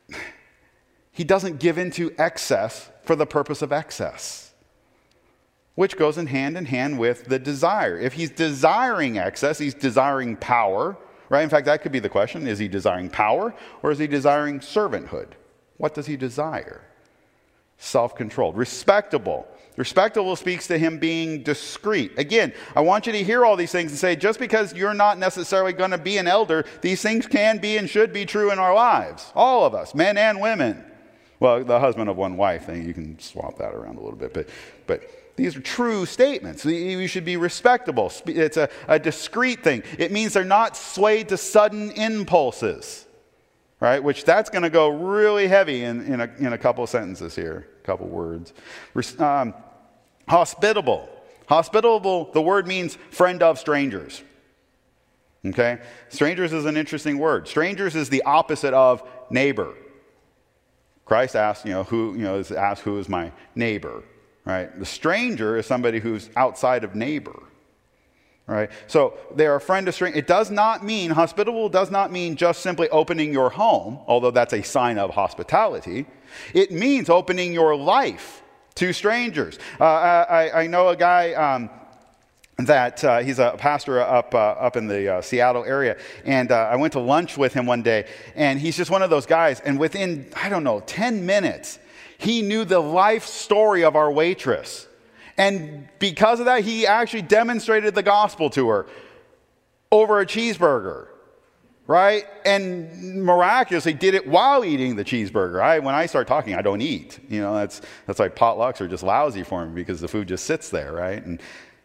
he doesn't give into excess for the purpose of excess, which goes in hand in hand with the desire. If he's desiring excess, he's desiring power, right? In fact, that could be the question. Is he desiring power or is he desiring servanthood? What does he desire? Self-controlled. Respectable. Respectable speaks to him being discreet. Again, I want you to hear all these things and say, just because you're not necessarily going to be an elder, these things can be and should be true in our lives. All of us, men and women. Well, the husband of one wife thing, you can swap that around a little bit, but but these are true statements. You should be respectable. It's a, a discreet thing. It means they're not swayed to sudden impulses, right? Which that's going to go really heavy in, in, a, in a couple of sentences here, a couple words. Um, hospitable. Hospitable, the word means friend of strangers. Okay? Strangers is an interesting word. Strangers is the opposite of neighbor. Christ asked, you know, who, you know, is asked who is my neighbor, right? The stranger is somebody who's outside of neighbor, right? So they're a friend of stranger. It does not mean, hospitable does not mean just simply opening your home, although that's a sign of hospitality. It means opening your life to strangers. Uh, I, I know a guy, um, that uh, he's a pastor up uh, up in the uh, Seattle area, and uh, I went to lunch with him one day, and he's just one of those guys, and within, I don't know, ten minutes, he knew the life story of our waitress, and because of that, he actually demonstrated the gospel to her over a cheeseburger, right? And miraculously did it while eating the cheeseburger. I, when I start talking, I don't eat, you know, that's, that's like potlucks are just lousy for me because the food just sits there, right? And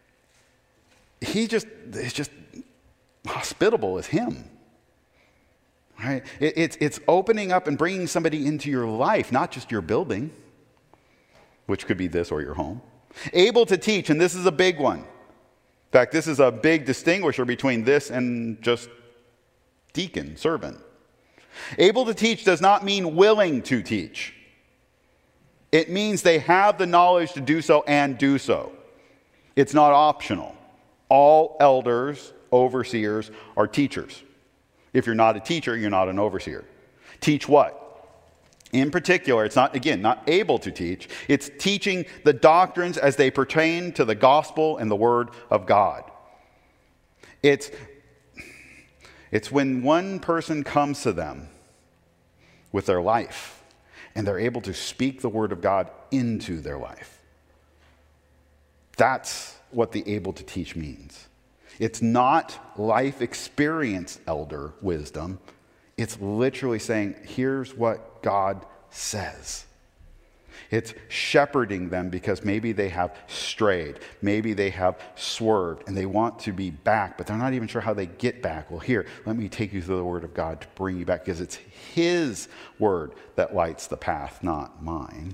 he just is just hospitable as him, right? It, it's, it's opening up and bringing somebody into your life, not just your building, which could be this or your home. Able to teach, and this is a big one. In fact, this is a big distinguisher between this and just deacon, servant. Able to teach does not mean willing to teach. It means they have the knowledge to do so and do so. It's not optional. All elders, overseers, are teachers. If you're not a teacher, you're not an overseer. Teach what? In particular, it's not, again, not able to teach. It's teaching the doctrines as they pertain to the gospel and the word of God. It's, it's when one person comes to them with their life and they're able to speak the word of God into their life. That's what the able to teach means. It's not life experience elder wisdom. It's literally saying, here's what God says. It's shepherding them because maybe they have strayed. Maybe they have swerved and they want to be back, but they're not even sure how they get back. Well, here, let me take you through the word of God to bring you back, because it's his word that lights the path, not mine.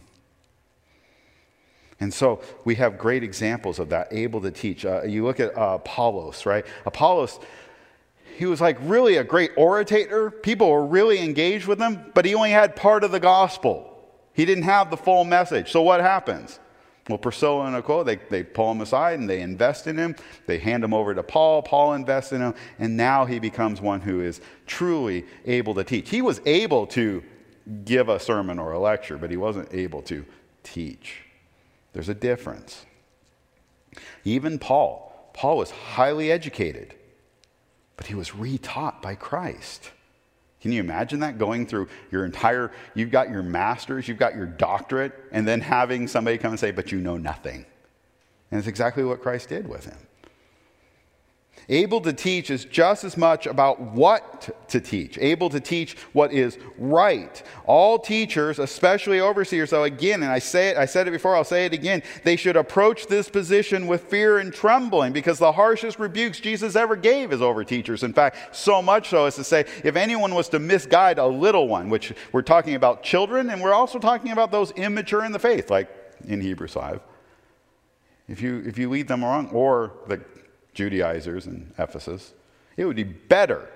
And so we have great examples of that, able to teach. Uh, you look at uh, Apollos, right? Apollos, he was like really a great orator. People were really engaged with him, but he only had part of the gospel. He didn't have the full message. So what happens? Well, Priscilla and Aquila, they, they pull him aside and they invest in him. They hand him over to Paul. Paul invests in him. And now he becomes one who is truly able to teach. He was able to give a sermon or a lecture, but he wasn't able to teach. There's a difference. Even Paul. Paul was highly educated, but he was retaught by Christ. Can you imagine that? Going through your entire, you've got your master's, you've got your doctorate, and then having somebody come and say, but you know nothing. And it's exactly what Christ did with him. Able to teach is just as much about what to teach. Able to teach what is right. All teachers, especially overseers, though, again, and I say it, I said it before, I'll say it again, they should approach this position with fear and trembling, because the harshest rebukes Jesus ever gave his overteachers. In fact, so much so as to say, if anyone was to misguide a little one, which we're talking about children, and we're also talking about those immature in the faith, like in Hebrews five. If you if you lead them wrong, or the Judaizers in Ephesus, it would be better,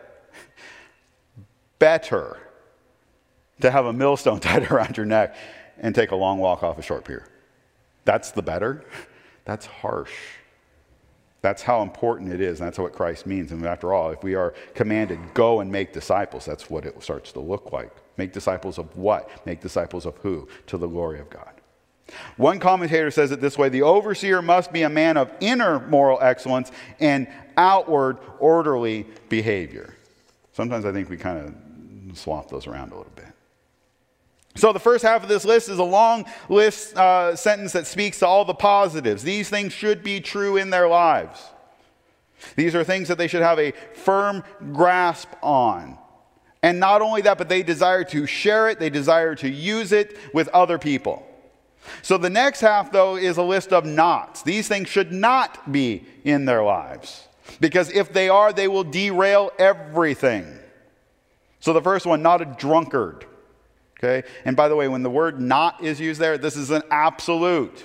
better to have a millstone tied around your neck and take a long walk off a short pier. That's the better. That's harsh. That's how important it is, and that's what Christ means. And after all, if we are commanded, go and make disciples, that's what it starts to look like. Make disciples of what? Make disciples of who? To the glory of God. One commentator says it this way: the overseer must be a man of inner moral excellence and outward orderly behavior. Sometimes I think we kind of swap those around a little bit. So the first half of this list is a long list uh, sentence that speaks to all the positives. These things should be true in their lives. These are things that they should have a firm grasp on. And not only that, but they desire to share it, they desire to use it with other people. So the next half, though, is a list of nots. These things should not be in their lives, because if they are, they will derail everything. So the first one, not a drunkard. Okay? And by the way, when the word not is used there, this is an absolute.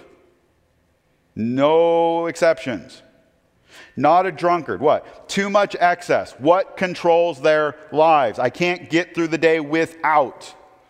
No exceptions. Not a drunkard. What? Too much excess. What controls their lives? I can't get through the day without.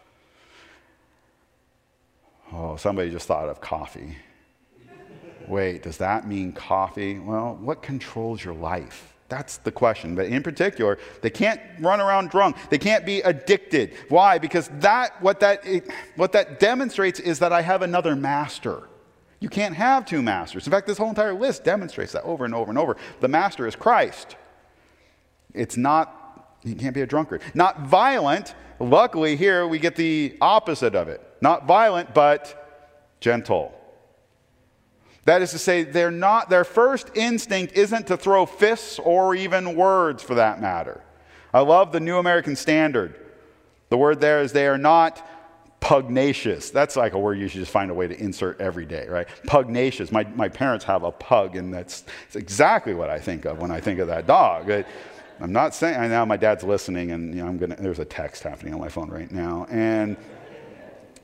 Oh, somebody just thought of coffee. Wait, does that mean coffee? Well, what controls your life? That's the question. But in particular, they can't run around drunk. They can't be addicted. Why? Because that what that what that demonstrates is that I have another master. You can't have two masters. In fact, this whole entire list demonstrates that over and over and over. The master is Christ. It's not, he can't be a drunkard. Not violent. Luckily, here we get the opposite of it. Not violent, but gentle. That is to say, they're not, their first instinct isn't to throw fists or even words, for that matter. I love the New American Standard. The word there is they are not pugnacious. That's like a word you should just find a way to insert every day, right? Pugnacious. My, my parents have a pug, and that's, that's exactly what I think of when I think of that dog. It, I'm not saying, I know my dad's listening, and you know, I'm gonna, there's a text happening on my phone right now. And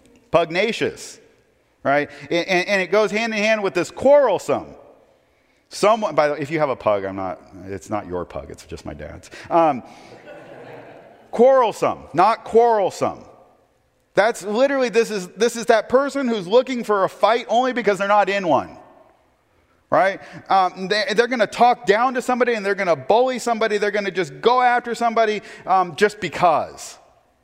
pugnacious, right? And, and it goes hand in hand with this quarrelsome. Someone, by the way, if you have a pug, I'm not, it's not your pug, it's just my dad's. Um, quarrelsome, not quarrelsome. That's literally, this is, this is that person who's looking for a fight only because they're not in one. Right? Um, they, they're going to talk down to somebody and they're going to bully somebody. They're going to just go after somebody um, just because.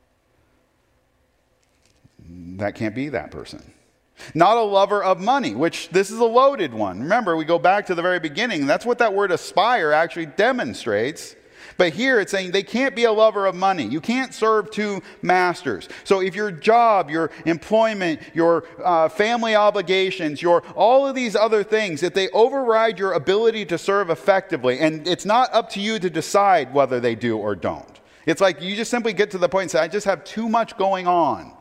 That can't be that person. Not a lover of money, which this is a loaded one. Remember, we go back to the very beginning. That's what that word aspire actually demonstrates. But here it's saying they can't be a lover of money. You can't serve two masters. So if your job, your employment, your uh, family obligations, your all of these other things, if they override your ability to serve effectively, and it's not up to you to decide whether they do or don't. It's like you just simply get to the point and say, I just have too much going on.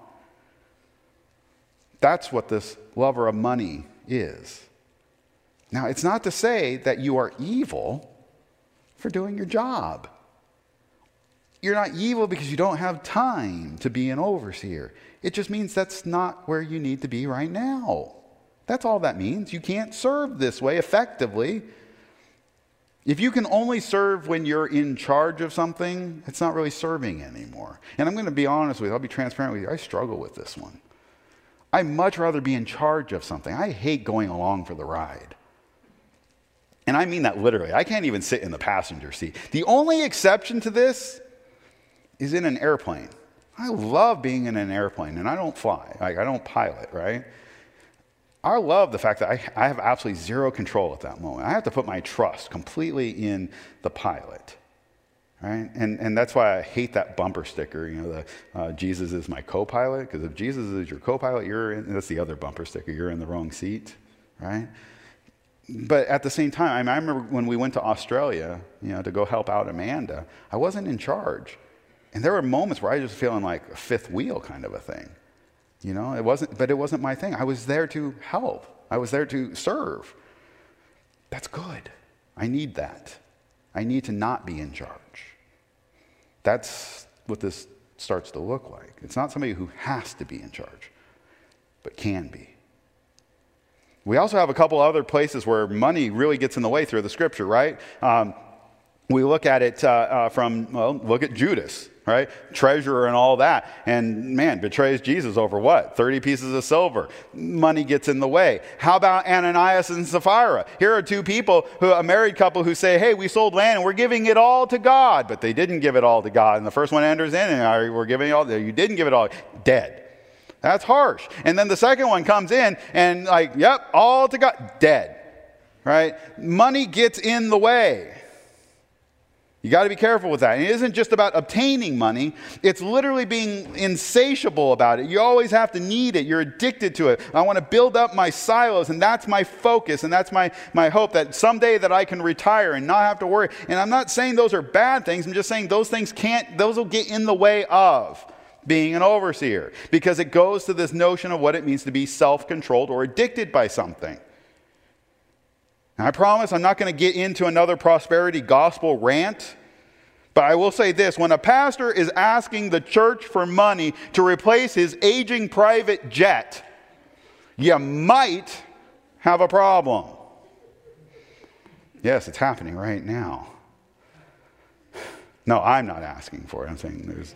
That's what this lover of money is. Now, it's not to say that you are evil for doing your job. You're not evil because you don't have time to be an overseer. It just means that's not where you need to be right now. That's all that means. You can't serve this way effectively. If you can only serve when you're in charge of something, it's not really serving anymore. And I'm going to be honest with you. I'll be transparent with you. I struggle with this one. I'd much rather be in charge of something. I hate going along for the ride. And I mean that literally. I can't even sit in the passenger seat. The only exception to this is in an airplane. I love being in an airplane, and I don't fly. Like, I don't pilot, right? I love the fact that I, I have absolutely zero control at that moment. I have to put my trust completely in the pilot. Right? And and that's why I hate that bumper sticker, you know, the uh, Jesus is my co-pilot, because if Jesus is your co-pilot, you're in, that's the other bumper sticker, you're in the wrong seat, right? But at the same time, I, mean, I remember when we went to Australia, you know, to go help out Amanda, I wasn't in charge. And there were moments where I was feeling like a fifth wheel kind of a thing. You know, it wasn't, but it wasn't my thing. I was there to help. I was there to serve. That's good. I need that. I need to not be in charge. That's what this starts to look like. It's not somebody who has to be in charge, but can be. We also have a couple other places where money really gets in the way through the scripture, right? Um, we look at it uh, uh, from, well, look at Judas, right? Treasurer and all that. And man, betrays Jesus over what? thirty pieces of silver. Money gets in the way. How about Ananias and Sapphira? Here are two people, who a married couple who say, hey, we sold land and we're giving it all to God. But they didn't give it all to God. And the first one enters in and we're giving it all. You didn't give it all. Dead. That's harsh. And then the second one comes in and like, yep, all to God. Dead. Right? Money gets in the way. You got to be careful with that. And it isn't just about obtaining money. It's literally being insatiable about it. You always have to need it. You're addicted to it. I want to build up my silos, and that's my focus, and that's my, my hope that someday that I can retire and not have to worry. And I'm not saying those are bad things. I'm just saying those things can't, those will get in the way of being an overseer, because it goes to this notion of what it means to be self-controlled or addicted by something. Now, I promise I'm not going to get into another prosperity gospel rant, but I will say this. When a pastor is asking the church for money to replace his aging private jet, you might have a problem. Yes, it's happening right now. No, I'm not asking for it. I'm saying there's...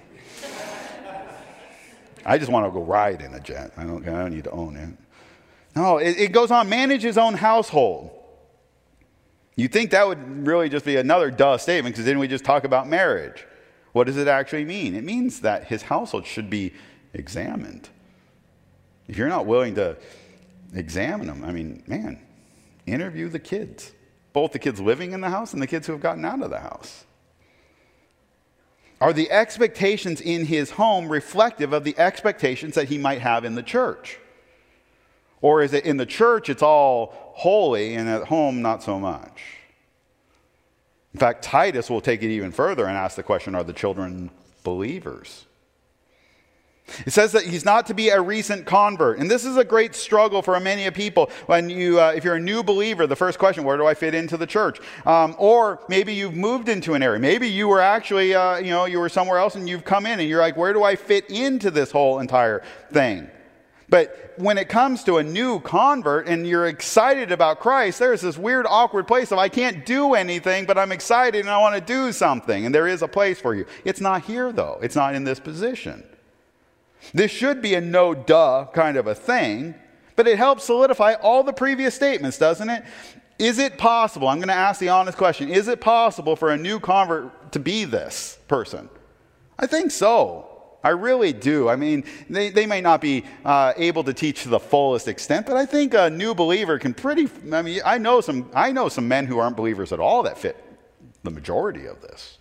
I just want to go ride in a jet. I don't, I don't need to own it. No, it, it goes on. Manage his own household. You'd think that would really just be another duh statement, because then we just talk about marriage. What does it actually mean? It means that his household should be examined. If you're not willing to examine them, I mean, man, interview the kids. Both the kids living in the house and the kids who have gotten out of the house. Are the expectations in his home reflective of the expectations that he might have in the church? Or is it in the church it's all holy and at home not so much? In fact, Titus will take it even further and ask the question, are the children believers? It says that he's not to be a recent convert. And this is a great struggle for many people. When you, uh, if you're a new believer, the first question, where do I fit into the church? Um, or maybe you've moved into an area. Maybe you were actually, uh, you know, you were somewhere else and you've come in and you're like, where do I fit into this whole entire thing? But when it comes to a new convert and you're excited about Christ, there's this weird, awkward place of I can't do anything, but I'm excited and I want to do something. And there is a place for you. It's not here, though. It's not in this position. This should be a no-duh kind of a thing, but it helps solidify all the previous statements, doesn't it? Is it possible? I'm going to ask the honest question. Is it possible for a new convert to be this person? I think so. I really do. I mean, they, they may not be uh, able to teach to the fullest extent, but I think a new believer can pretty, I mean, I know some, I know some men who aren't believers at all that fit the majority of this.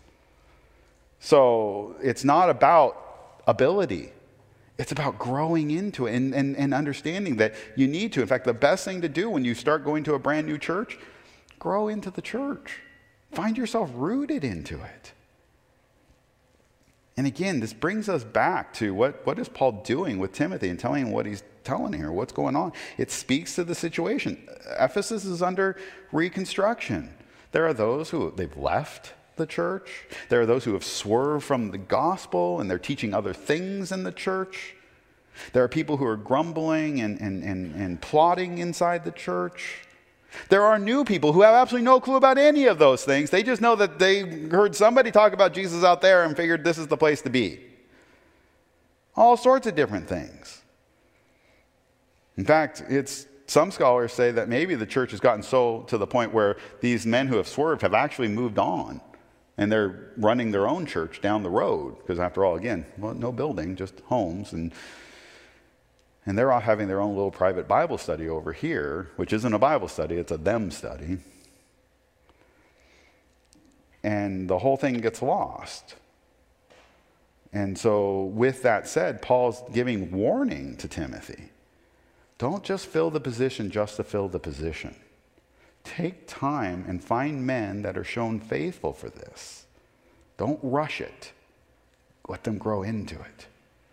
So it's not about ability. It's about growing into it and, and, and understanding that you need to. In fact, the best thing to do when you start going to a brand new church, grow into the church. Find yourself rooted into it. And again, this brings us back to what, what is Paul doing with Timothy and telling him what he's telling here, what's going on. It speaks to the situation. Ephesus is under reconstruction. There are those who, they've left the church. There are those who have swerved from the gospel and they're teaching other things in the church. There are people who are grumbling and, and, and, and plotting inside the church. There are new people who have absolutely no clue about any of those things. They just know that they heard somebody talk about Jesus out there and figured this is the place to be. All sorts of different things. In fact, it's some scholars say that maybe the church has gotten so to the point where these men who have swerved have actually moved on. And they're running their own church down the road. Because after all, again, well, no building, just homes. And and they're all having their own little private Bible study over here, which isn't a Bible study, it's a them study. And the whole thing gets lost. And so with that said, Paul's giving warning to Timothy. Don't just fill the position just to fill the position. Take time and find men that are shown faithful for this. Don't rush it. Let them grow into it.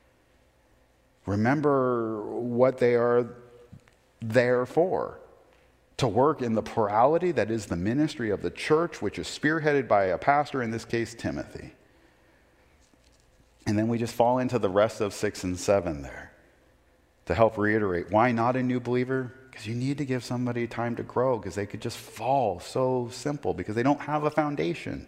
Remember what they are there for. To work in the plurality that is the ministry of the church, which is spearheaded by a pastor, in this case, Timothy. And then we just fall into the rest of six and seven there to help reiterate. Why not a new believer? Because you need to give somebody time to grow, because they could just fall so simple because they don't have a foundation.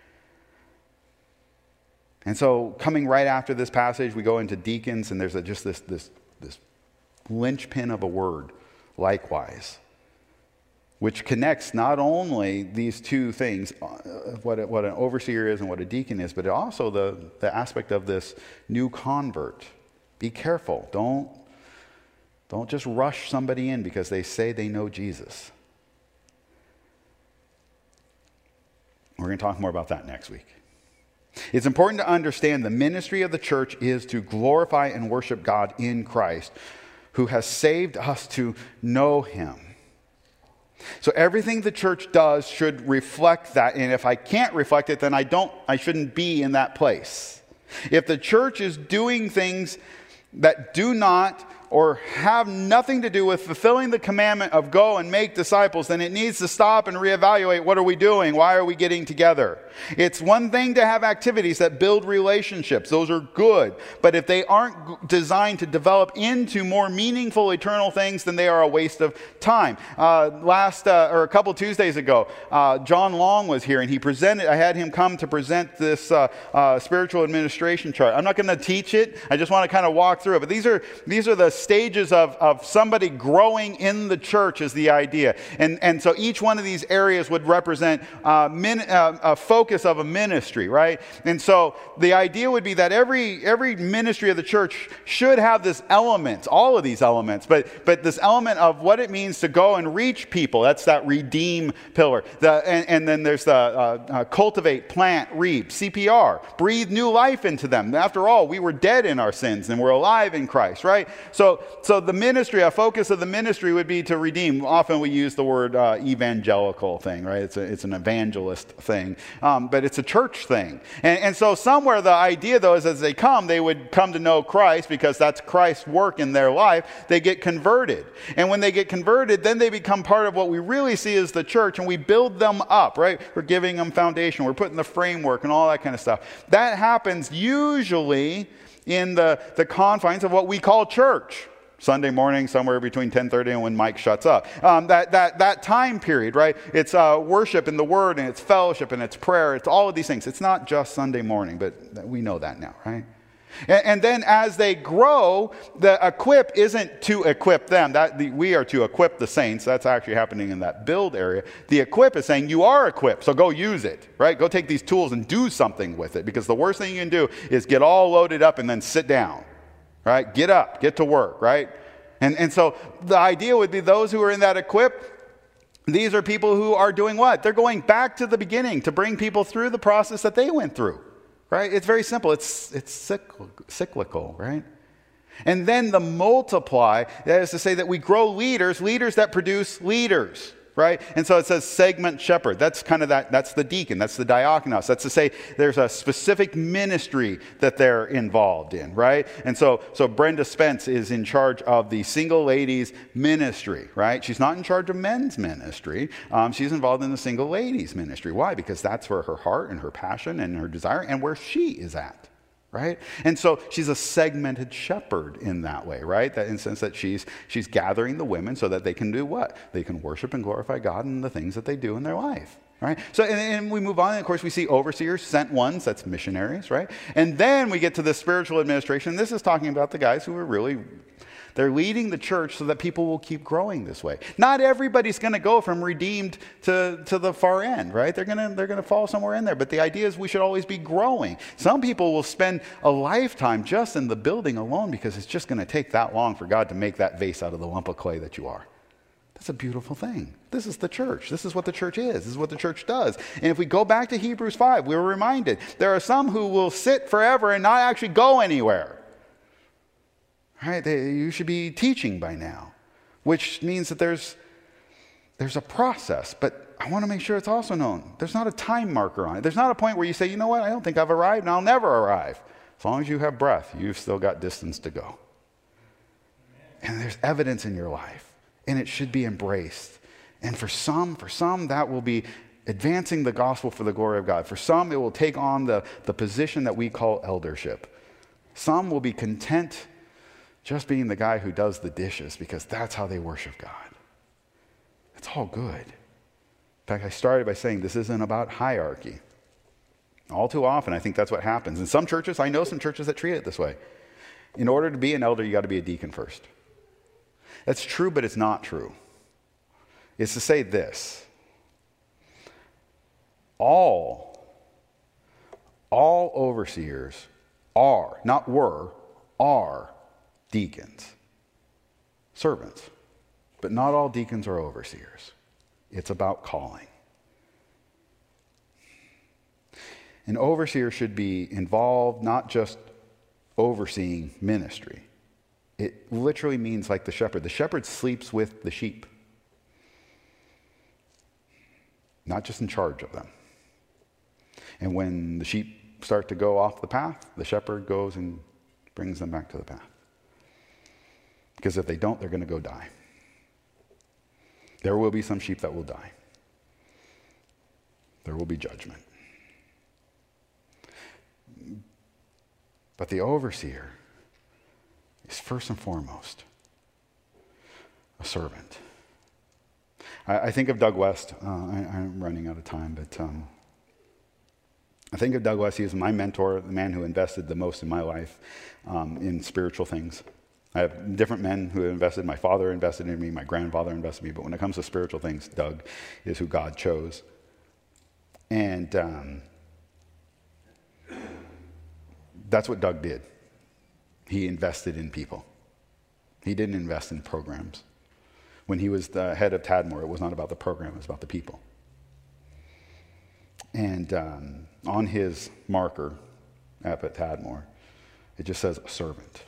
And so coming right after this passage, we go into deacons, and there's a, just this, this, this linchpin of a word, likewise, which connects not only these two things, what, a, what an overseer is and what a deacon is, but also the, the aspect of this new convert. Be careful. Don't Don't just rush somebody in because they say they know Jesus. We're going to talk more about that next week. It's important to understand the ministry of the church is to glorify and worship God in Christ, who has saved us to know him. So everything the church does should reflect that. And if I can't reflect it, then I don't, I shouldn't be in that place. If the church is doing things that do not or have nothing to do with fulfilling the commandment of go and make disciples, then it needs to stop and reevaluate, what are we doing? Why are we getting together? It's one thing to have activities that build relationships. Those are good. But if they aren't designed to develop into more meaningful eternal things, then they are a waste of time. Uh, last, uh, or a couple Tuesdays ago, uh, John Long was here, and he presented, I had him come to present this uh, uh, spiritual administration chart. I'm not going to teach it. I just want to kind of walk through it. But these are, these are the stages of, of somebody growing in the church is the idea. And, and so each one of these areas would represent uh, min, uh, a focus of a ministry, right? And so the idea would be that every, every ministry of the church should have this element, all of these elements, but, but this element of what it means to go and reach people. That's that redeem pillar. The, and, and then there's the uh, uh, cultivate, plant, reap, C P R, breathe new life into them. After all, we were dead in our sins and we're alive in Christ, right? So So the ministry, a focus of the ministry would be to redeem. Often we use the word uh, evangelical thing, right? It's, a, it's an evangelist thing, um, but it's a church thing. And, and so somewhere the idea, though, is as they come, they would come to know Christ because that's Christ's work in their life. They get converted. And when they get converted, then they become part of what we really see as the church, and we build them up, right? We're giving them foundation. We're putting the framework and all that kind of stuff. That happens usually in the, the confines of what we call church. Sunday morning, somewhere between ten thirty and when Mike shuts up. Um, that, that, that time period, right? It's uh, worship in the Word, and it's fellowship, and it's prayer. It's all of these things. It's not just Sunday morning, but we know that now, right? And, and then as they grow, the equip isn't to equip them. That the, we are to equip the saints. That's actually happening in that build area. The equip is saying you are equipped, so go use it, right? Go take these tools and do something with it, because the worst thing you can do is get all loaded up and then sit down. Right? Get up, get to work, right? And, and so the idea would be those who are in that equip, these are people who are doing what? They're going back to the beginning to bring people through the process that they went through, right? It's very simple. It's, it's cyclical, right? And then the multiply, that is to say that we grow leaders, leaders that produce leaders. Right? And so it says segment shepherd. That's kind of that, that's the deacon, that's the diakonos. That's to say there's a specific ministry that they're involved in, right? And so, so Brenda Spence is in charge of the single ladies ministry, right? She's not in charge of men's ministry. Um, she's involved in the single ladies ministry. Why? Because that's where her heart and her passion and her desire and where she is at. Right? And so she's a segmented shepherd in that way, right? That in the sense that she's she's gathering the women so that they can do what? They can worship and glorify God in the things that they do in their life, right? So, and, and we move on, and of course we see overseers, sent ones, that's missionaries, right? And then we get to the spiritual administration. This is talking about the guys who are really, they're leading the church so that people will keep growing this way. Not everybody's going to go from redeemed to, to the far end, right? They're going to they're going to fall somewhere in there. But the idea is we should always be growing. Some people will spend a lifetime just in the building alone because it's just going to take that long for God to make that vase out of the lump of clay that you are. That's a beautiful thing. This is the church. This is what the church is. This is what the church does. And if we go back to Hebrews five, we were reminded there are some who will sit forever and not actually go anywhere. Right? They, you should be teaching by now, which means that there's, there's a process, but I want to make sure it's also known. There's not a time marker on it. There's not a point where you say, you know what, I don't think I've arrived and I'll never arrive. As long as you have breath, you've still got distance to go. And there's evidence in your life, and it should be embraced. And for some, for some, that will be advancing the gospel for the glory of God. For some, it will take on the, the position that we call eldership. Some will be content just being the guy who does the dishes because that's how they worship God. It's all good. In fact, I started by saying this isn't about hierarchy. All too often, I think that's what happens. In some churches, I know some churches that treat it this way. In order to be an elder, you got to be a deacon first. That's true, but it's not true. It's to say this. All, all overseers are, not were, are deacons, servants. But not all deacons are overseers. It's about calling. An overseer should be involved not just overseeing ministry. It literally means like the shepherd. The shepherd sleeps with the sheep, not just in charge of them. And when the sheep start to go off the path, the shepherd goes and brings them back to the path. Because if they don't, they're going to go die. There will be some sheep that will die. There will be judgment. But the overseer is first and foremost a servant. I, I think of Doug West. Uh, I, I'm running out of time, but um, I think of Doug West. He was my mentor, the man who invested the most in my life um, in spiritual things. I have different men who have invested. My father invested in me. My grandfather invested in me. But when it comes to spiritual things, Doug is who God chose. And um, that's what Doug did. He invested in people. He didn't invest in programs. When he was the head of Tadmor, it was not about the program. It was about the people. And um, on his marker up at Tadmor, it just says a servant.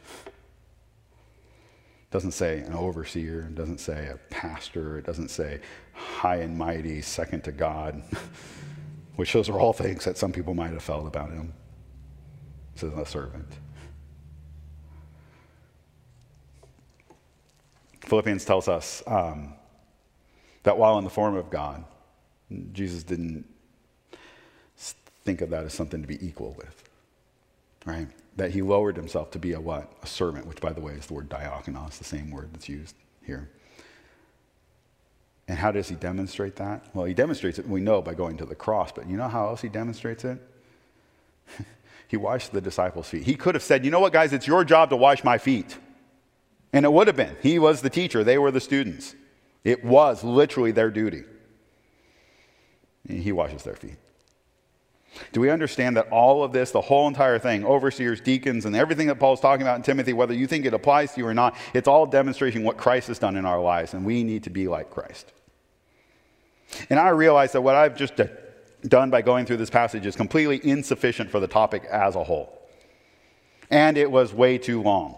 It doesn't say an overseer. It doesn't say a pastor. It doesn't say high and mighty, second to God, which those are all things that some people might have felt about him. It says a servant. Philippians tells us um, that while in the form of God, Jesus didn't think of that as something to be equal with, right? that he lowered himself to be a what? A servant, which, by the way, is the word diakonos, the same word that's used here. And how does he demonstrate that? Well, he demonstrates it, we know, by going to the cross. But you know how else he demonstrates it? He washed the disciples' feet. He could have said, you know what, guys, it's your job to wash my feet. And it would have been. He was the teacher. They were the students. It was literally their duty. And he washes their feet. Do we understand that all of this, the whole entire thing, overseers, deacons, and everything that Paul's talking about in Timothy, whether you think it applies to you or not, it's all demonstrating what Christ has done in our lives, and we need to be like Christ. And I realize that what I've just done by going through this passage is completely insufficient for the topic as a whole. And it was way too long.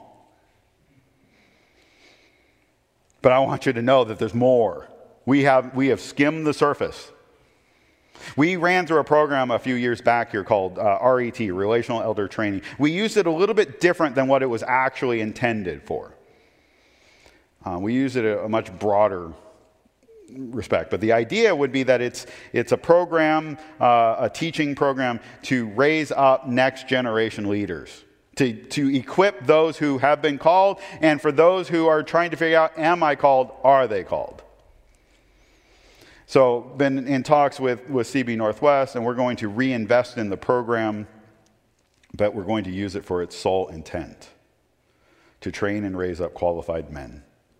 But I want you to know that there's more. We have, we have skimmed the surface. We ran through a program a few years back here called uh, R E T, Relational Elder Training. We used it a little bit different than what it was actually intended for. Uh, we used it a, a much broader respect. But the idea would be that it's, it's a program, uh, a teaching program to raise up next generation leaders. To, to equip those who have been called, and for those who are trying to figure out, am I called, are they called? So, been in talks with, with C B Northwest, and we're going to reinvest in the program, but we're going to use it for its sole intent, to train and raise up qualified men.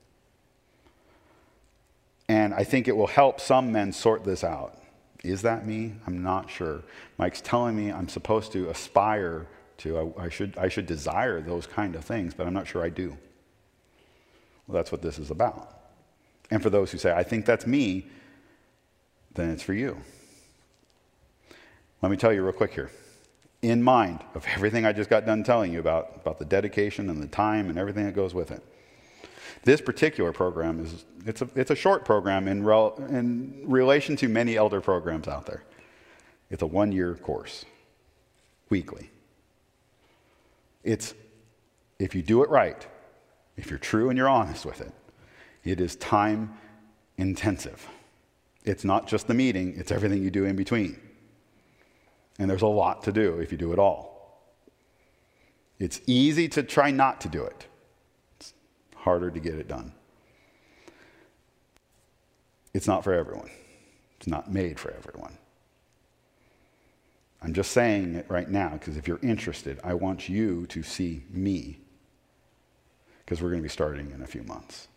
And I think it will help some men sort this out. Is that me? I'm not sure. Mike's telling me I'm supposed to aspire to, I, I should, I should desire those kind of things, but I'm not sure I do. Well, that's what this is about. And for those who say, I think that's me, then it's for you. Let me tell you real quick here. In mind of everything I just got done telling you about, about the dedication and the time and everything that goes with it, this particular program is, it's a, it's a short program in, rel, in relation to many elder programs out there. It's a one-year course, weekly. It's, if you do it right, if you're true and you're honest with it, it is time intensive. It's not just the meeting, it's everything you do in between. And there's a lot to do if you do it all. It's easy to try not to do it. It's harder to get it done. It's not for everyone. It's not made for everyone. I'm just saying it right now because if you're interested, I want you to see me, because we're going to be starting in a few months.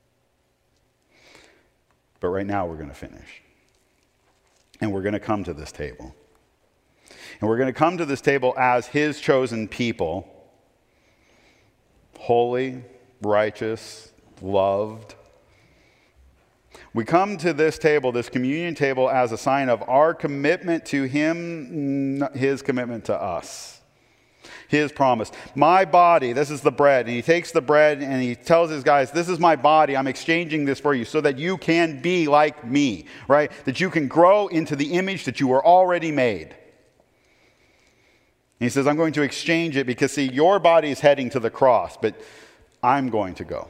But right now we're going to finish. And we're going to come to this table. And we're going to come to this table as his chosen people, holy, righteous, loved. We come to this table, this communion table, as a sign of our commitment to him, his commitment to us. His promise. My body, this is the bread. And he takes the bread and he tells his guys, this is my body. I'm exchanging this for you so that you can be like me, right? That you can grow into the image that you were already made. And he says, I'm going to exchange it because, see, your body is heading to the cross, but I'm going to go.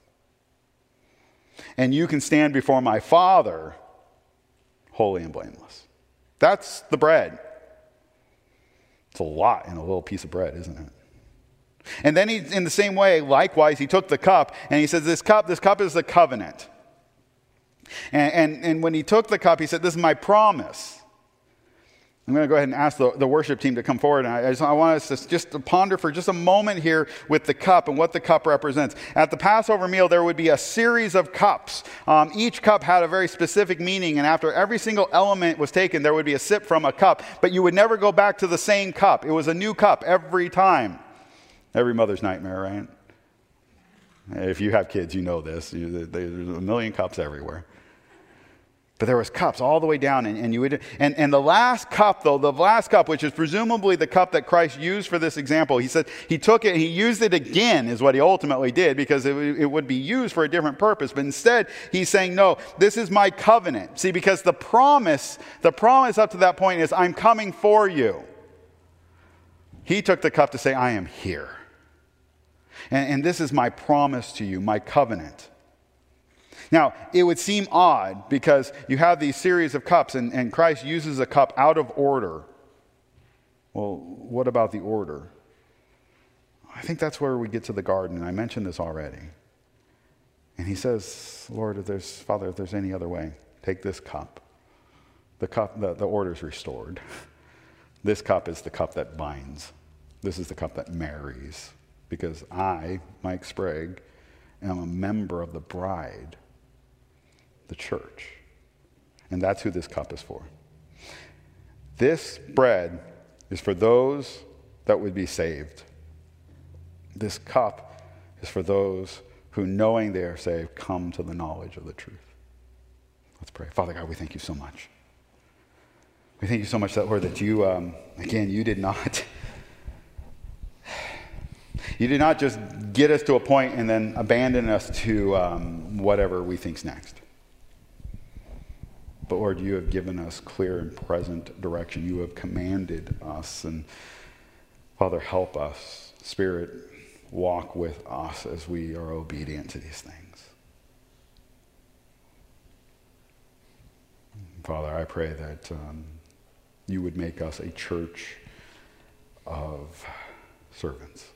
And you can stand before my Father holy and blameless. That's the bread. It's a lot in a little piece of bread, isn't it? And then he, in the same way, likewise, he took the cup and he says, this cup, this cup is the covenant. And, and, and when he took the cup, he said, this is my promise. I'm going to go ahead and ask the, the worship team to come forward. And I, I, just, I want us to just to ponder for just a moment here with the cup and what the cup represents. At the Passover meal, there would be a series of cups. Um, each cup had a very specific meaning. And after every single element was taken, there would be a sip from a cup. But you would never go back to the same cup. It was a new cup every time. Every mother's nightmare, right? If you have kids, you know this. There's a million cups everywhere. But there was cups all the way down, and, and you would, and, and the last cup, though, the last cup, which is presumably the cup that Christ used for this example, he said he took it, he used it again, is what he ultimately did, because it, it would be used for a different purpose. But instead, he's saying, no, this is my covenant. See, because the promise, the promise up to that point is, I'm coming for you. He took the cup to say, I am here. And, and this is my promise to you, my covenant. Now, it would seem odd because you have these series of cups and, and Christ uses a cup out of order. Well, what about the order? I think that's where we get to the garden. I mentioned this already. And he says, Lord, if there's, Father, if there's any other way, take this cup. The cup, the, the order's restored. This cup is the cup that binds. This is the cup that marries. Because I, Mike Sprague, am a member of the bride, the church. And that's who this cup is for. This bread is for those that would be saved. This cup is for those who, knowing they are saved, come to the knowledge of the truth. Let's pray. Father God, we thank you so much. We thank you so much, that Lord, that you, um, again, you did not, you did not just get us to a point and then abandon us to um, whatever we think's next. But Lord, you have given us clear and present direction. You have commanded us. And Father, help us. Spirit, walk with us as we are obedient to these things. Father, I pray that um, you would make us a church of servants.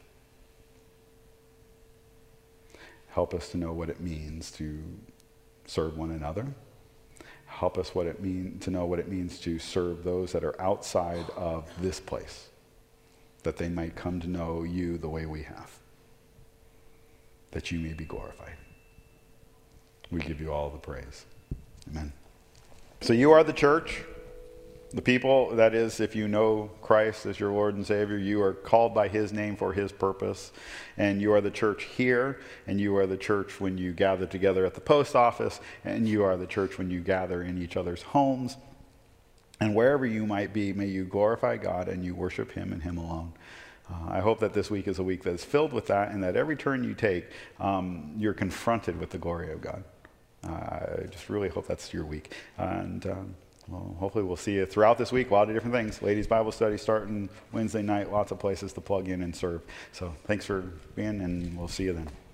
Help us to know what it means to serve one another. Help us what it mean, to know what it means to serve those that are outside of this place, that they might come to know you the way we have, that you may be glorified. We give you all the praise. Amen. So you are the church, the people, that is, if you know Christ as your Lord and Savior, you are called by his name for his purpose. And you are the church here, and you are the church when you gather together at the post office, and you are the church when you gather in each other's homes. And wherever you might be, may you glorify God and you worship him and him alone. Uh, I hope that this week is a week that is filled with that, and that every turn you take, um, you're confronted with the glory of God. Uh, I just really hope that's your week. And um, well, hopefully we'll see you throughout this week. A lot of different things. Ladies' Bible study starting Wednesday night. Lots of places to plug in and serve. So thanks for being, and we'll see you then.